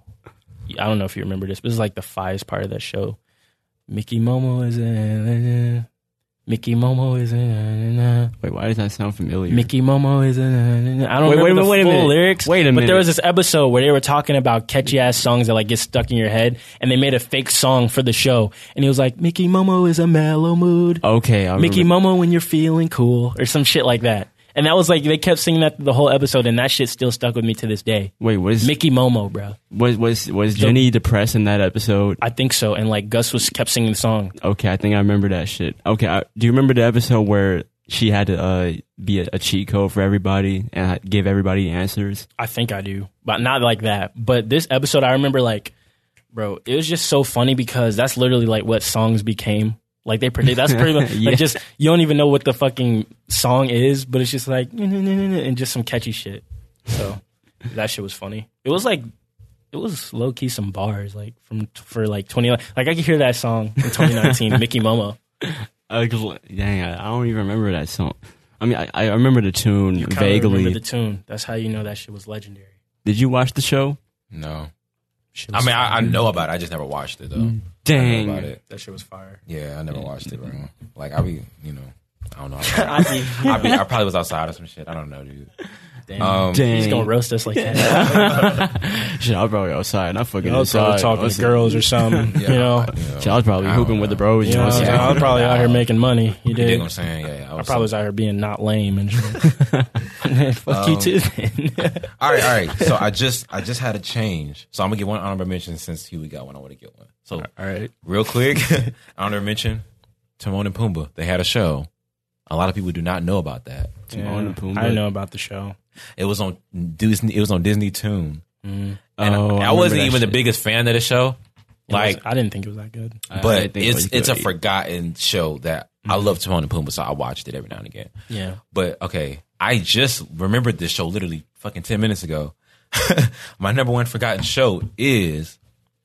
I don't know if you remember this, but it's like the finest part of that show. Mickey Momo is in. Mickey Momo is in. Wait, why does that sound familiar? Mickey Momo is in. I don't remember the full lyrics. Wait a minute. But there was this episode where they were talking about catchy ass songs that like get stuck in your head, and they made a fake song for the show. And he was like, Mickey Momo is a mellow mood. Okay, Mickey Momo when you're feeling cool, or some shit like that. And that was like, they kept singing that the whole episode, and that shit still stuck with me to this day. Wait, was Mickey Momo, bro? Was Jenny depressed in that episode? I think so. And like Gus kept singing the song. Okay, I think I remember that shit. Okay, do you remember the episode where she had to be a cheat code for everybody and give everybody answers? I think I do, but not like that. But this episode, I remember like, bro, it was just so funny because that's literally like what songs became. Like they predict. That's pretty much like just you don't even know what the fucking song is, but it's just like and just some catchy shit. So that shit was funny. It was low key some bars like for like 20. Like I could hear that song in 2019, Mickey Momo. Dang, I don't even remember that song. I mean, I remember the tune vaguely. Remember the tune. That's how you know that shit was legendary. Did you watch the show? No. I mean, I know about it. I just never watched it though. Dang, about it. That shit was fire. Yeah, I never watched it, bro. Like I be, I don't know. I probably was outside or some shit. I don't know, dude. Damn. He's gonna roast us like that. Shit, I was probably outside. Not fucking I was probably talking to girls or something. Shit, I was probably hooping with the bros. I was probably out here making money. You dig did. what I'm saying? Yeah. I probably was out here being not lame and shit. Fuck you too. Then. All right. So I just had a change. So I'm gonna get one honorable mention since Huey got one. I want to get one. So all right, real quick, honorable mention: Timon and Pumbaa. They had a show. A lot of people do not know about that. Timon and Pumbaa. I didn't know about the show. It was on Disney. It was on Disney Toon. Mm. And I wasn't even the biggest fan of the show. I didn't think it was that good. But it's a forgotten show that I love Timon and Pumbaa, so I watched it every now and again. Yeah. But okay, I just remembered this show literally fucking 10 minutes ago. My number one forgotten show is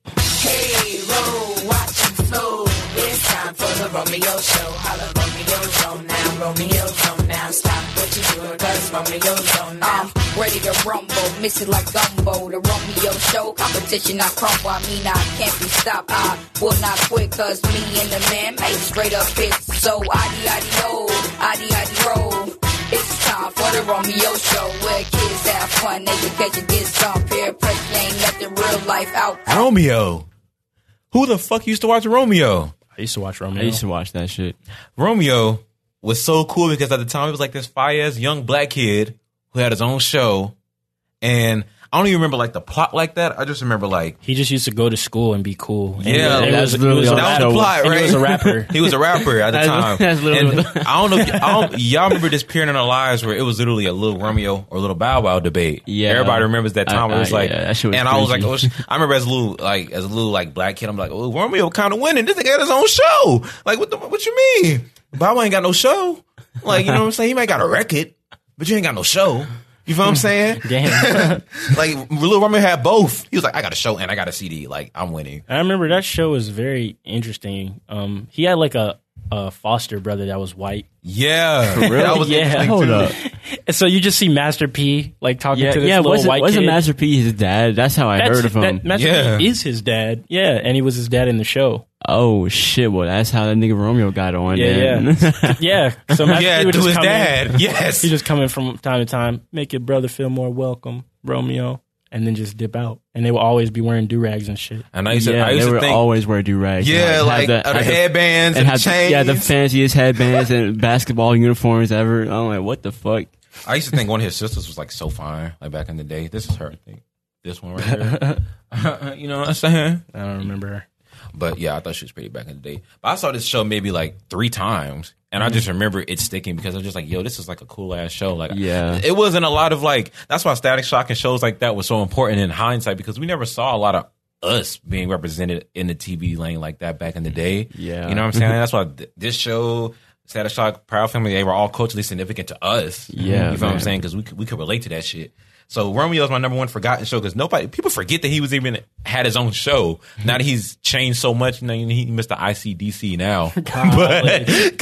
Hey, roll, watch and flow. It's time for the Romeo show. Holla, Romeo zone now, Romeo zone now. Stop what you're doing, cause Romeo zone now. Ready to rumble, miss it like gumbo. The Romeo show, competition I crumble. I mean, I can't be stopped. I will not quit, cause me and the man make straight up hits. So, adi roll. It's time for the Romeo show, where kids have fun, education gets some peer pressure, ain't nothing real life out. Romeo. Who the fuck used to watch Romeo? I used to watch Romeo. I used to watch that shit. Romeo was so cool because at the time it was like this fire-ass young black kid who had his own show, and I don't even remember like the plot like that. I just remember like he just used to go to school and be cool. And yeah, that was the plot, right? He was a rapper. He was a rapper at the time. That's literally and I don't know. Y'all remember this period in our lives where it was literally a little Romeo or little Bow Wow debate. Yeah, everybody remembers that time. Where it was like, that shit was and I was like, I remember as a little black kid, I'm like, oh, Romeo kind of winning. This nigga had his own show. Like, what you mean? Bow Wow ain't got no show. Like, you know what I'm saying? He might got a record, but you ain't got no show. You feel what I'm saying? Damn. Like, Lil Romeo had both. He was like, I got a show and I got a CD. Like, I'm winning. I remember that show was very interesting. He had like a foster brother that was white. Yeah. For real? That was Hold up. And so you just see Master P like talking to this little white kid. Wasn't Master P his dad? That's how I heard of him. Master P is his dad. Yeah, and he was his dad in the show. Oh shit! Well, that's how that nigga Romeo got on. Yeah. So Master P would just his come dad. In. Yes, he just come in from time to time, make your brother feel more welcome, Romeo, and then just dip out. And they will always be wearing do-rags and shit. And I used they to would think, always wear do-rags. Yeah, like the headbands and the chains. Yeah, the fanciest headbands and basketball uniforms ever. I'm like, what the fuck? I used to think one of his sisters was like so fine, like back in the day. This is her, I think. This one right here. You know what I'm saying? I don't remember her. But yeah, I thought she was pretty back in the day. But I saw this show maybe like 3 times. And I just remember it sticking because I was just like, yo, this is like a cool ass show. Like, yeah, it wasn't a lot of like, that's why Static Shock and shows like that was so important in hindsight because we never saw a lot of us being represented in the TV lane like that back in the day. Yeah. You know what I'm saying? That's why this show, Static Shock, Proud Family, they were all culturally significant to us. Yeah. You feel what I'm saying? Because we could relate to that shit. So Romeo's my number one forgotten show because people forget that he was even had his own show. Now that he's changed so much, you know, he missed the ICDC now. College.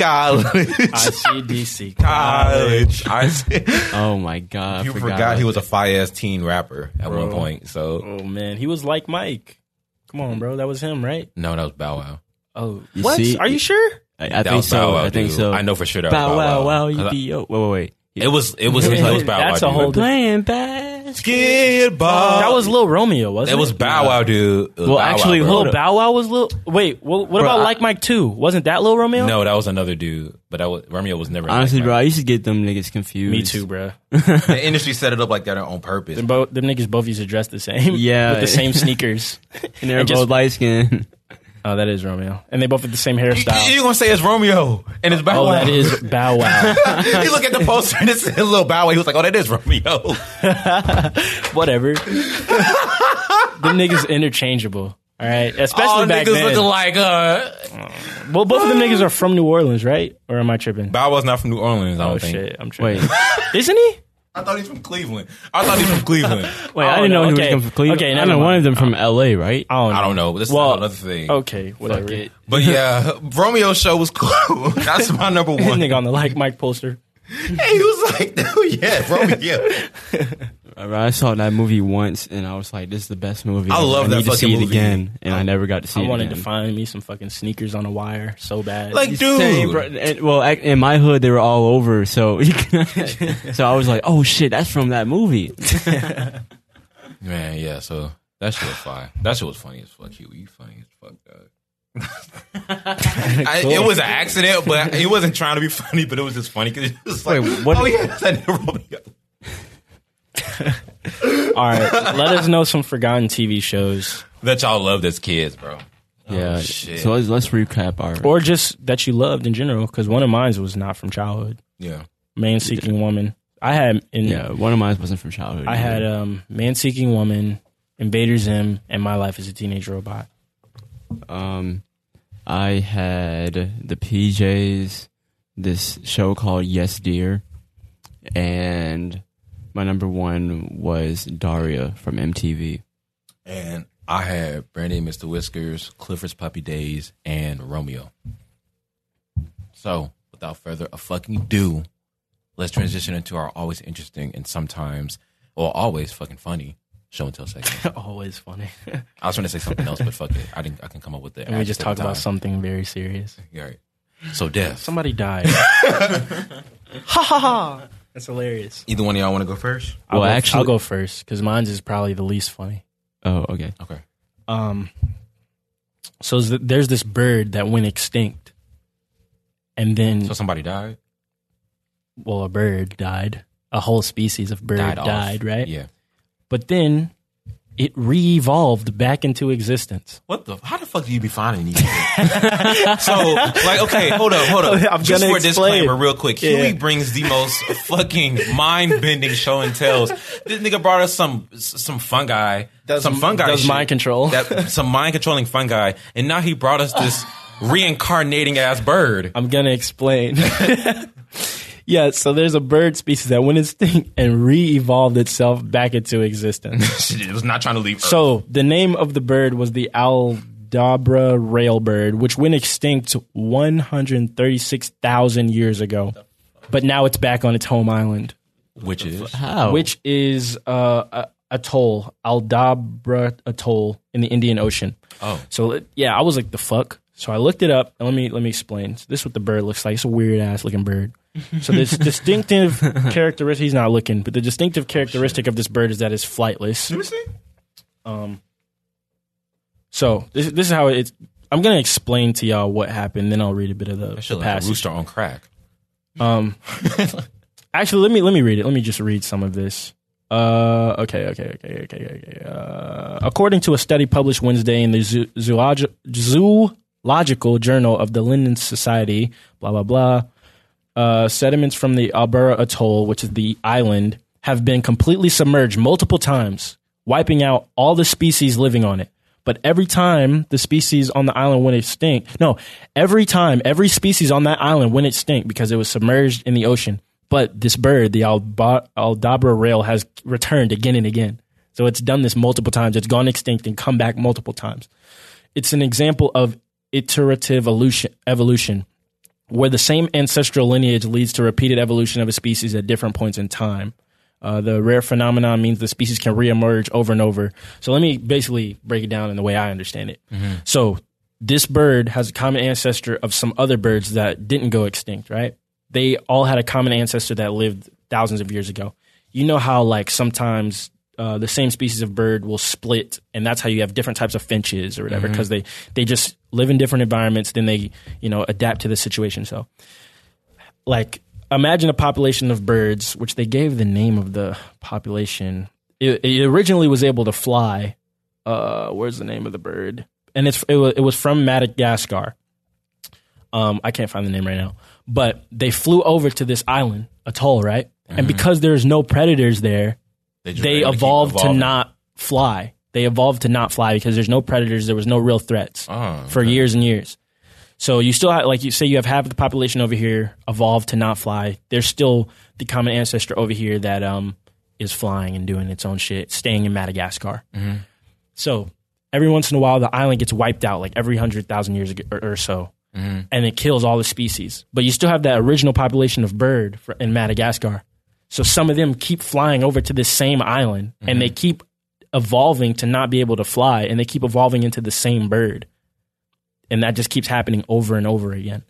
College. Oh my god! People forgot he was a fire-ass teen rapper at one point. So, oh man, he was like Mike. Come on, bro, that was him, right? No, that was Bow Wow. Oh, You what? see- Are you sure? I think so. Bow Wow, I think dude. so. I know for sure that Bow was Wow, Bow Wow. you be wait. It was Bow Wow. That's a dude. whole Playing basketball. Skid Bop. That was Lil Romeo, wasn't it? It was Bow Wow, dude. Well, actually, Lil Bow Wow was Lil. Wait, what about I- Like Mike 2? Wasn't that Lil Romeo? No, that was another dude. But Romeo was never. Honestly, like bro, I used to get them niggas confused. Me too, bro. the industry set it up like that on purpose. Them niggas both used to dress the same. Yeah. With the same sneakers. And they're And both just- light skinned. Oh, that is Romeo. And they both have the same hairstyle. You gonna say it's Romeo and it's Bow Oh, Wow? that is Bow Wow. You look at the poster and it said Lil Bow Wow. He was like, "Oh, that is Romeo." Whatever. Them niggas interchangeable. All right, especially All back niggas then. looking like Well, both of them niggas are from New Orleans, right? Or am I tripping? Bow Wow's not from New Orleans. I don't Oh think. shit, I'm tripping. Wait, Isn't he? I thought he's from Cleveland. I thought he's from Cleveland. wait, I didn't know he was coming from Cleveland. Okay, I never know one mind. of them from LA, right? I don't know. But this is another thing. Okay, whatever. it. But yeah, Romeo's show was cool. That's my number one. Nigga on the Like Mike poster. Hey, he was like, "Dude, yeah, Romeo." I saw that movie once, and I was like, "This is the best movie." I love that need to fucking see it movie. again, and I never got to see I it wanted again. to find me some fucking sneakers on a wire so bad. Like, dude. Same, bro. In my hood, they were all over, so so I was like, "Oh shit, that's from that movie." Man, yeah. So that shit was fire. That shit was funny as fuck. You funny as fuck, dog. It was an accident, but he wasn't trying to be funny. But it was just funny because it was like, what- "Oh yeah, that Romeo." All right, let us know some forgotten TV shows, That y'all loved as kids, bro. Yeah. shit. So let's recap our. or just that you loved in general. Because one of mine was not from childhood. Yeah. Man Seeking Woman. I had one of mine wasn't from childhood. I had Man Seeking Woman, Invader Zim, and My Life as a Teenage Robot. I had the PJs, this show called Yes Dear, and my number one was Daria from MTV. And I had Brandy and Mr. Whiskers, Clifford's Puppy Days, and Romeo. So, without further fucking ado, let's transition into our always interesting and sometimes, well, always fucking funny show and tell segment. Always funny. I was trying to say something else, but fuck it. I can come up with it. And we just talk about something very serious. Yeah, right. So, death. Somebody died. Ha ha ha. That's hilarious. Either one of y'all want to go first? I'll go first because mine's is probably the least funny. Oh, okay. Okay. So there's this bird that went extinct, and then So somebody died? well, a bird died. A whole species of bird Died off. died, right? Yeah. But then it re-evolved back into existence. How the fuck do you be finding these shit? So, like, okay, hold up. I'm Just gonna for a explain. disclaimer, real quick. Yeah. Huey brings the most fucking mind-bending show and tells. This nigga brought us some fungi. Does shit. mind control. Some mind-controlling fungi. And now he brought us this reincarnating ass bird. I'm gonna explain. Yeah, so there's a bird species that went extinct and re-evolved itself back into existence. It was not trying to leave Earth. So the name of the bird was the Aldabra railbird, which went extinct 136,000 years ago. But now it's back on its home island. Which is? How? Which is atoll, Aldabra Atoll in the Indian Ocean. Oh. So yeah, I was like, the fuck? So I looked it up, and let me explain. So this is what the bird looks like. It's a weird-ass looking bird. So this distinctive characteristic, he's not looking, but the distinctive characteristic of this bird is that it's flightless. Let me see. So this is how it's. I'm gonna explain to y'all what happened, then I'll read a bit of the That shit like a passage. rooster on crack. Actually, let me read it. Let me just read some of this. Okay. According to a study published Wednesday in the Zoological Journal of the Linnean Society, blah blah blah. Sediments from the Aldabra Atoll, which is the island, have been completely submerged multiple times, wiping out all the species living on it. But every time the species on the island went extinct, every species on that island went extinct because it was submerged in the ocean. But this bird, the Aldabra rail, has returned again and again. So it's done this multiple times. It's gone extinct and come back multiple times. It's an example of iterative evolution, where the same ancestral lineage leads to repeated evolution of a species at different points in time. The rare phenomenon means the species can reemerge over and over. So let me basically break it down in the way I understand it. Mm-hmm. So this bird has a common ancestor of some other birds that didn't go extinct, right? They all had a common ancestor that lived thousands of years ago. You know how like sometimes the same species of bird will split, and that's how you have different types of finches or whatever, because they just live in different environments, then they, adapt to the situation. So, like, imagine a population of birds, which they gave the name of the population. It originally was able to fly. Where's the name of the bird? And it was from Madagascar. I can't find the name right now. But they flew over to this island, atoll, right? And because there's no predators there, they evolved to not fly. They evolved to not fly because there's no predators. There was no real threats for years and years. So you still have, like you say, you have half of the population over here evolved to not fly. There's still the common ancestor over here that is flying and doing its own shit, staying in Madagascar. So every once in a while, the island gets wiped out, like every 100,000 years or so, and it kills all the species. But you still have that original population of bird in Madagascar. So some of them keep flying over to this same island, and they keep evolving to not be able to fly, and they keep evolving into the same bird. And that just keeps happening over and over again.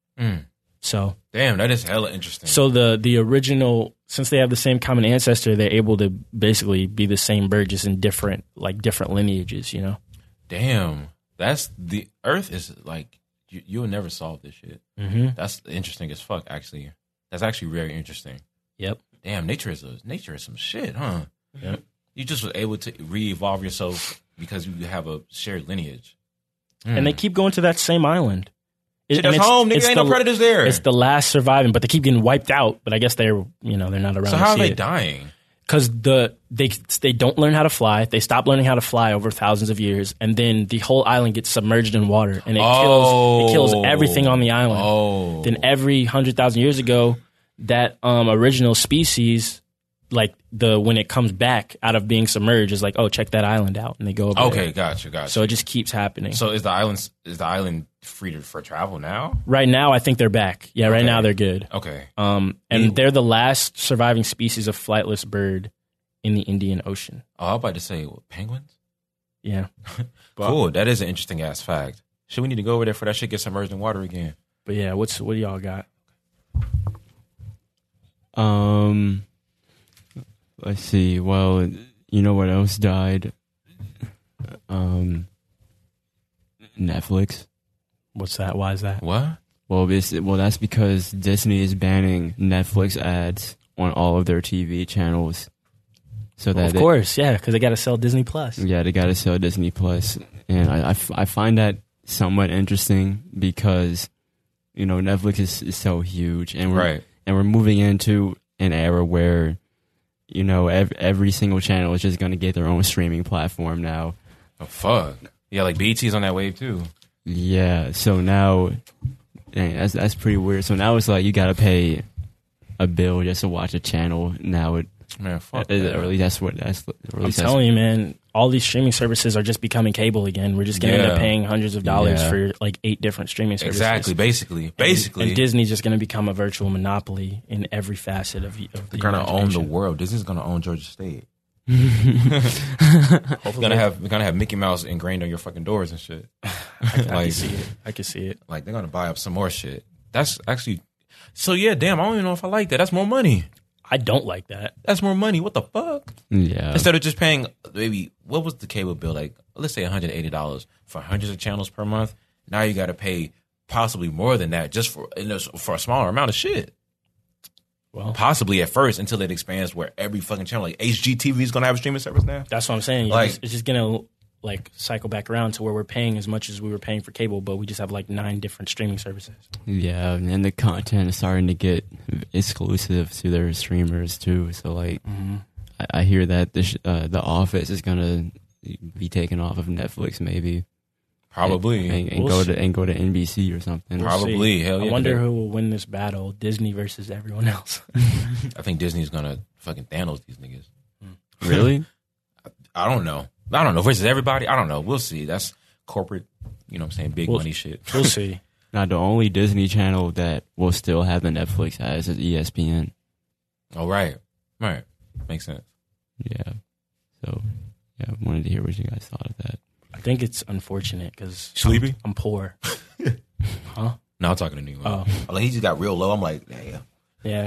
So damn, that is hella interesting. So the original, since they have the same common ancestor, they're able to basically be the same bird, just in different lineages, Damn, the Earth is like you'll never solve this shit. That's interesting as fuck. Actually, that's actually very interesting. Yep. Damn, nature is some shit, huh? Yep. You just was able to re-evolve yourself because you have a shared lineage. And they keep going to that same island. Shit, that's home, nigga. Ain't no predators there. It's the last surviving, but they keep getting wiped out. But I guess they're not around. So how are they dying? Because they don't learn how to fly. They stop learning how to fly over thousands of years, and then the whole island gets submerged in water, and it kills everything on the island. Then every 100,000 years ago, that original species, like when it comes back out of being submerged, is like, oh, check that island out, and they go over there. Gotcha. So it just keeps happening. So is the island free for travel now? Right now, I think they're back. Yeah, right now they're good. Okay. And they're the last surviving species of flightless bird in the Indian Ocean. Oh, I was about to say penguins. Yeah. Cool. That is an interesting ass fact. Should we need to go over there for that shit get submerged in water again? But yeah, what do y'all got? Let's see. Well, you know what else died? Netflix. What's that? Why is that? What? Well, that's because Disney is banning Netflix ads on all of their TV channels. So that of course, yeah, because they got to sell Disney Plus. Yeah, they got to sell Disney Plus, and I find that somewhat interesting because Netflix is so huge, and we're moving into an era where every single channel is just going to get their own streaming platform now. Oh fuck! Yeah, like BET's on that wave too. Yeah, so now, that's pretty weird. So now it's like you got to pay a bill just to watch a channel. Now fuck. I'm telling you, man. All these streaming services are just becoming cable again. We're just going to end up paying hundreds of dollars for like 8 different streaming services. Exactly, basically. And Disney's just going to become a virtual monopoly in every facet of the They're going to own the world. Disney's going to own Georgia State. We're gonna have Mickey Mouse ingrained on your fucking doors and shit. I can see it. Like they're gonna buy up some more shit. That's actually so. Yeah, damn. I don't even know if I like that. That's more money. I don't like that. That's more money. What the fuck? Yeah. Instead of just paying maybe what was the cable bill like? Let's say $180 for hundreds of channels per month. Now you got to pay possibly more than that just for a smaller amount of shit. Well, possibly at first until it expands where every fucking channel, like HGTV is going to have a streaming service now. That's what I'm saying. Like, it's just going to like cycle back around to where we're paying as much as we were paying for cable, but we just have like 9 different streaming services. Yeah, and the content is starting to get exclusive to their streamers too. So like, I hear that The Office is going to be taken off of Netflix maybe. Probably. And go to NBC or something. Probably. Hell yeah. I wonder who will win this battle, Disney versus everyone else. I think Disney's going to fucking Thanos these niggas. Really? I don't know. Versus everybody? I don't know. We'll see. That's corporate, you know what I'm saying, big money shit. We'll see. Now, the only Disney channel that will still have the Netflix ads is ESPN. Oh, right. Right. Makes sense. Yeah. So, yeah, I wanted to hear what you guys thought of that. I think it's unfortunate because Sleepy? I'm poor. Huh? No, I'm talking to Nemo. Oh. Like, he just got real low. I'm like, damn. Yeah.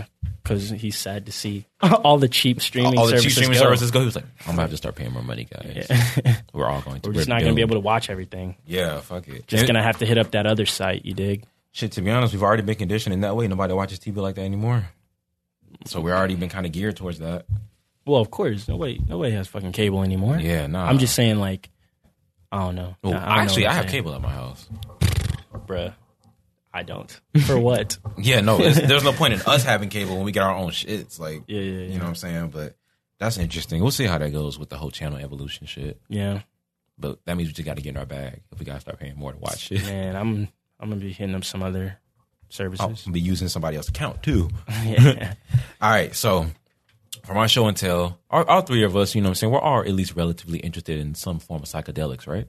because he's sad to see all the cheap streaming all the services cheap streaming go. services go. He was like, I'm gonna have to start paying more money, guys. Yeah. We're all going to. We're just not going to be able to watch everything. Yeah, fuck it. Just going to have to hit up that other site, you dig? Shit, to be honest, we've already been conditioned in that way. Nobody watches TV like that anymore. So we've already been kind of geared towards that. Well, of course. Nobody has fucking cable anymore. Yeah, nah. I'm just saying, like, I don't know. Well, I have cable at my house. Bruh. I don't. For what? Yeah, no. There's no point in us having cable when we get our own shit. It's like, yeah. You know what I'm saying? But that's interesting. We'll see how that goes with the whole channel evolution shit. Yeah. But that means we just got to get in our bag if we got to start paying more to watch shit. Man, I'm going to be hitting up some other services. I'm going to be using somebody else's account, too. Yeah. All right, so for my show and tell, all three of us, you know what I'm saying, we're all at least relatively interested in some form of psychedelics, right?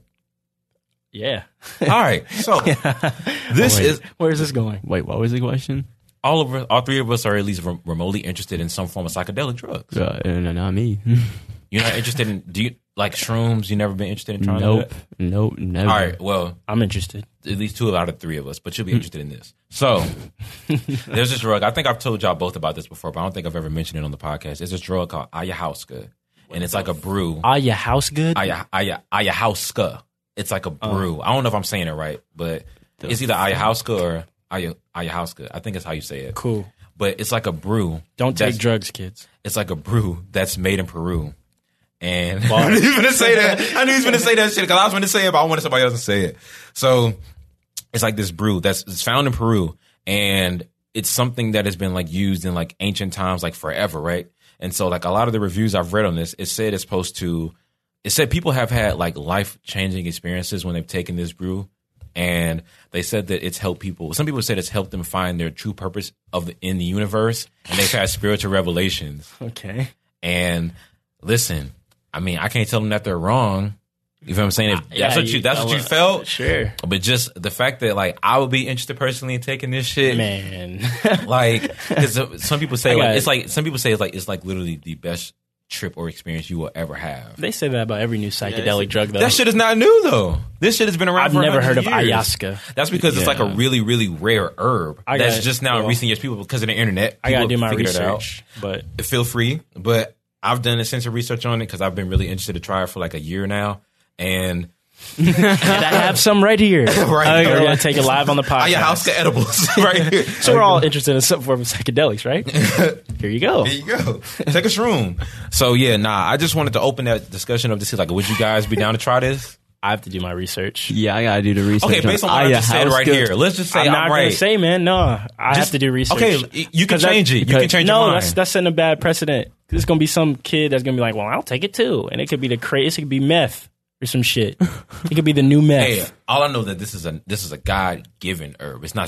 Yeah. All right. So where's this going? Wait, what was the question? All three of us are at least remotely interested in some form of psychedelic drugs. Not me. You're not interested in? Do you like shrooms? You never been interested in trying? Nope, never. All right. Well, I'm interested. At least 2 out of 3 of us, but you'll be interested in this. So there's this drug. I think I've told y'all both about this before, but I don't think I've ever mentioned it on the podcast. There's this drug called ayahuasca, and it's like a brew. Ayahuasca? Ayahuasca. It's like a brew. I don't know if I'm saying it right, but it's either ayahuasca or ayahuasca. I think that's how you say it. Cool. But it's like a brew. Don't take drugs, kids. It's like a brew that's made in Peru. And I knew he was going to say that. I knew he was going to say that shit because I was going to say it, but I wanted somebody else to say it. So it's like this brew it's found in Peru, and it's something that has been like used in like ancient times, like forever, right? And so like a lot of the reviews I've read on this, it said people have had like life-changing experiences when they've taken this brew, and they said that it's helped people. Some people said it's helped them find their true purpose in the universe, and they've had spiritual revelations. Okay. And listen, I mean, I can't tell them that they're wrong. You feel what I'm saying? That's what you felt. Sure. But just the fact that like I would be interested personally in taking this shit, man. Like, because some people say it's like literally the best trip or experience you will ever have. They say that about every new psychedelic drug, though. That shit is not new, though. This shit has been around. I've never heard of years. ayahuasca. That's because it's like a really, really rare herb that's just now in recent years. People, because of the internet, I gotta do my research. But feel free. But I've done extensive research on it because I've been really interested to try it for like a year now, and I have some right here. Right, we're gonna take it live on the podcast. Ayahuasca edibles, right here. So we're all interested in some form of psychedelics, right? Here you go. There you go. Take a shroom. So yeah, I just wanted to open that discussion up to see like, would you guys be down to try this? I have to do my research. Yeah, I gotta do the research. Okay, based on what I just said right here, let's just say I'm not right. gonna say, man. No, I have to do research. Okay, you can change it. You can change your mind. No, that's setting a bad precedent. There's gonna be some kid that's gonna be like, well, I'll take it too, and it could be it could be meth or some shit. It could be the new meth. Hey, all I know that this is a God given herb. It's not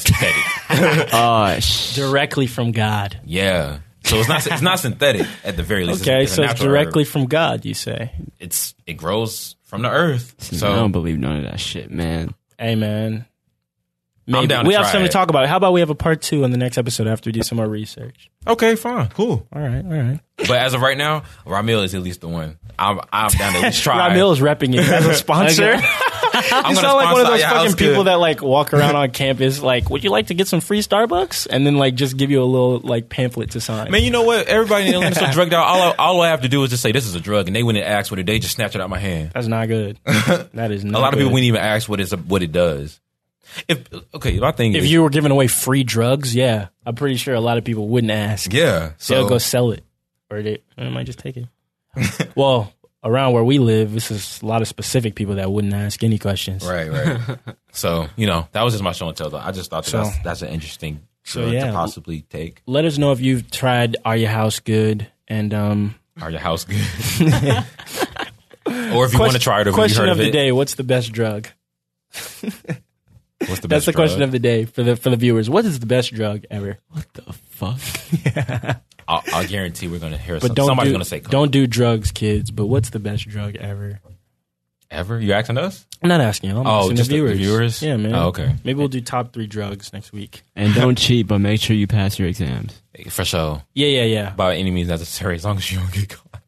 synthetic. Directly from God. Yeah. So it's not synthetic at the very least. Okay, it's so it's directly from God, you say? It grows from the earth. So I don't believe none of that shit, man. Hey, man. Maybe. I'm down to we have try something it. to talk about. How about we have a part 2 on the next episode after we do some more research? Okay, fine, cool. All right. But as of right now, Ramil is at least the one. I'm down to at least try. Ramil is repping it as a sponsor. I'm you sound like one of those fucking people that like walk around on campus like, would you like to get some free Starbucks? And then like just give you a little like pamphlet to sign. Man, you know what? Everybody in Atlanta is so drugged out. All I have to do is just say this is a drug, and they wouldn't ask what it. They just snatch it out of my hand. That's not good. That is not. A lot of good. people wouldn't even ask what it does. My thing is, if you were giving away free drugs, yeah, I'm pretty sure a lot of people wouldn't ask. Yeah, they'll go sell it, or they might just take it. Well, around where we live, this is a lot of specific people that wouldn't ask any questions. Right. So that was just my show and tell. Though I just thought that's an interesting drug to possibly take. Let us know if you've tried Are Your House Good and Are Your House Good, or if you want to try it. Or question you heard of the it. day: what's the best drug? What's the best That's the drug? question of the day for the viewers. What is the best drug ever? What the fuck? I'll guarantee we're going to hear but somebody's going to say coke. Don't do drugs, kids. But what's the best drug ever? Ever? You asking us? I'm not asking you. I'm asking just the viewers. The viewers? Yeah, man. Oh, okay. Maybe we'll do top 3 drugs next week. And don't cheat, but make sure you pass your exams. For sure. Yeah. By any means necessary, as long as you don't get caught.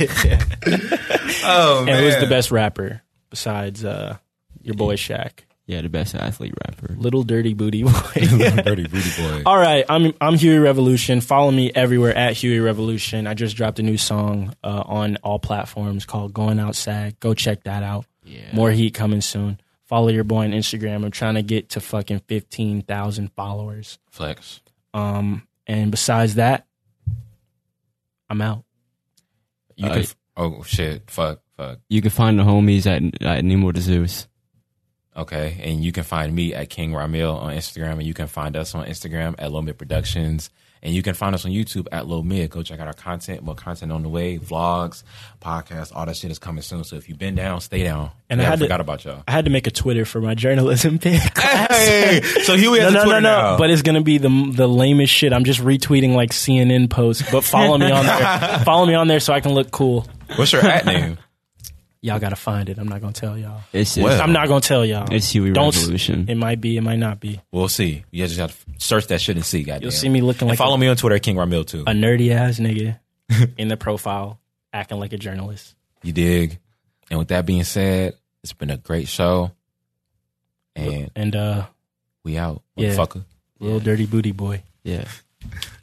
Oh, man. And who's the best rapper besides your boy Shaq? Yeah, the best athlete rapper. Little Dirty Booty Boy. Little Dirty Booty Boy. All right, I'm Huey Revolution. Follow me everywhere at Huey Revolution. I just dropped a new song on all platforms called Going Outside. Go check that out. Yeah. More heat coming soon. Follow your boy on Instagram. I'm trying to get to fucking 15,000 followers. Flex. And besides that, I'm out. You can oh shit, fuck. You can find the homies at Nemo the Zeus. Okay, and you can find me at King Ramil on Instagram, and you can find us on Instagram at Low Mid Productions, and you can find us on YouTube at Low Mid. Go check out our content, more content on the way, vlogs, podcasts, all that shit is coming soon. So if you've been down, stay down. And I forgot about y'all. I had to make a Twitter for my journalism class. Hey, so Huey has a Twitter now. But it's gonna be the lamest shit. I'm just retweeting like CNN posts, but follow me on there. Follow me on there so I can look cool. What's your at name? Y'all gotta find it. I'm not gonna tell y'all. I'm not gonna tell y'all. It's Huey Revolution. It might be. It might not be. We'll see. You just have to search that shit and see. Goddamn. You'll see me looking like. And follow me on Twitter at King Ramil too. A nerdy ass nigga in the profile, acting like a journalist. You dig? And with that being said, it's been a great show. And we out, yeah, motherfucker. Little Dirty Booty Boy. Yeah.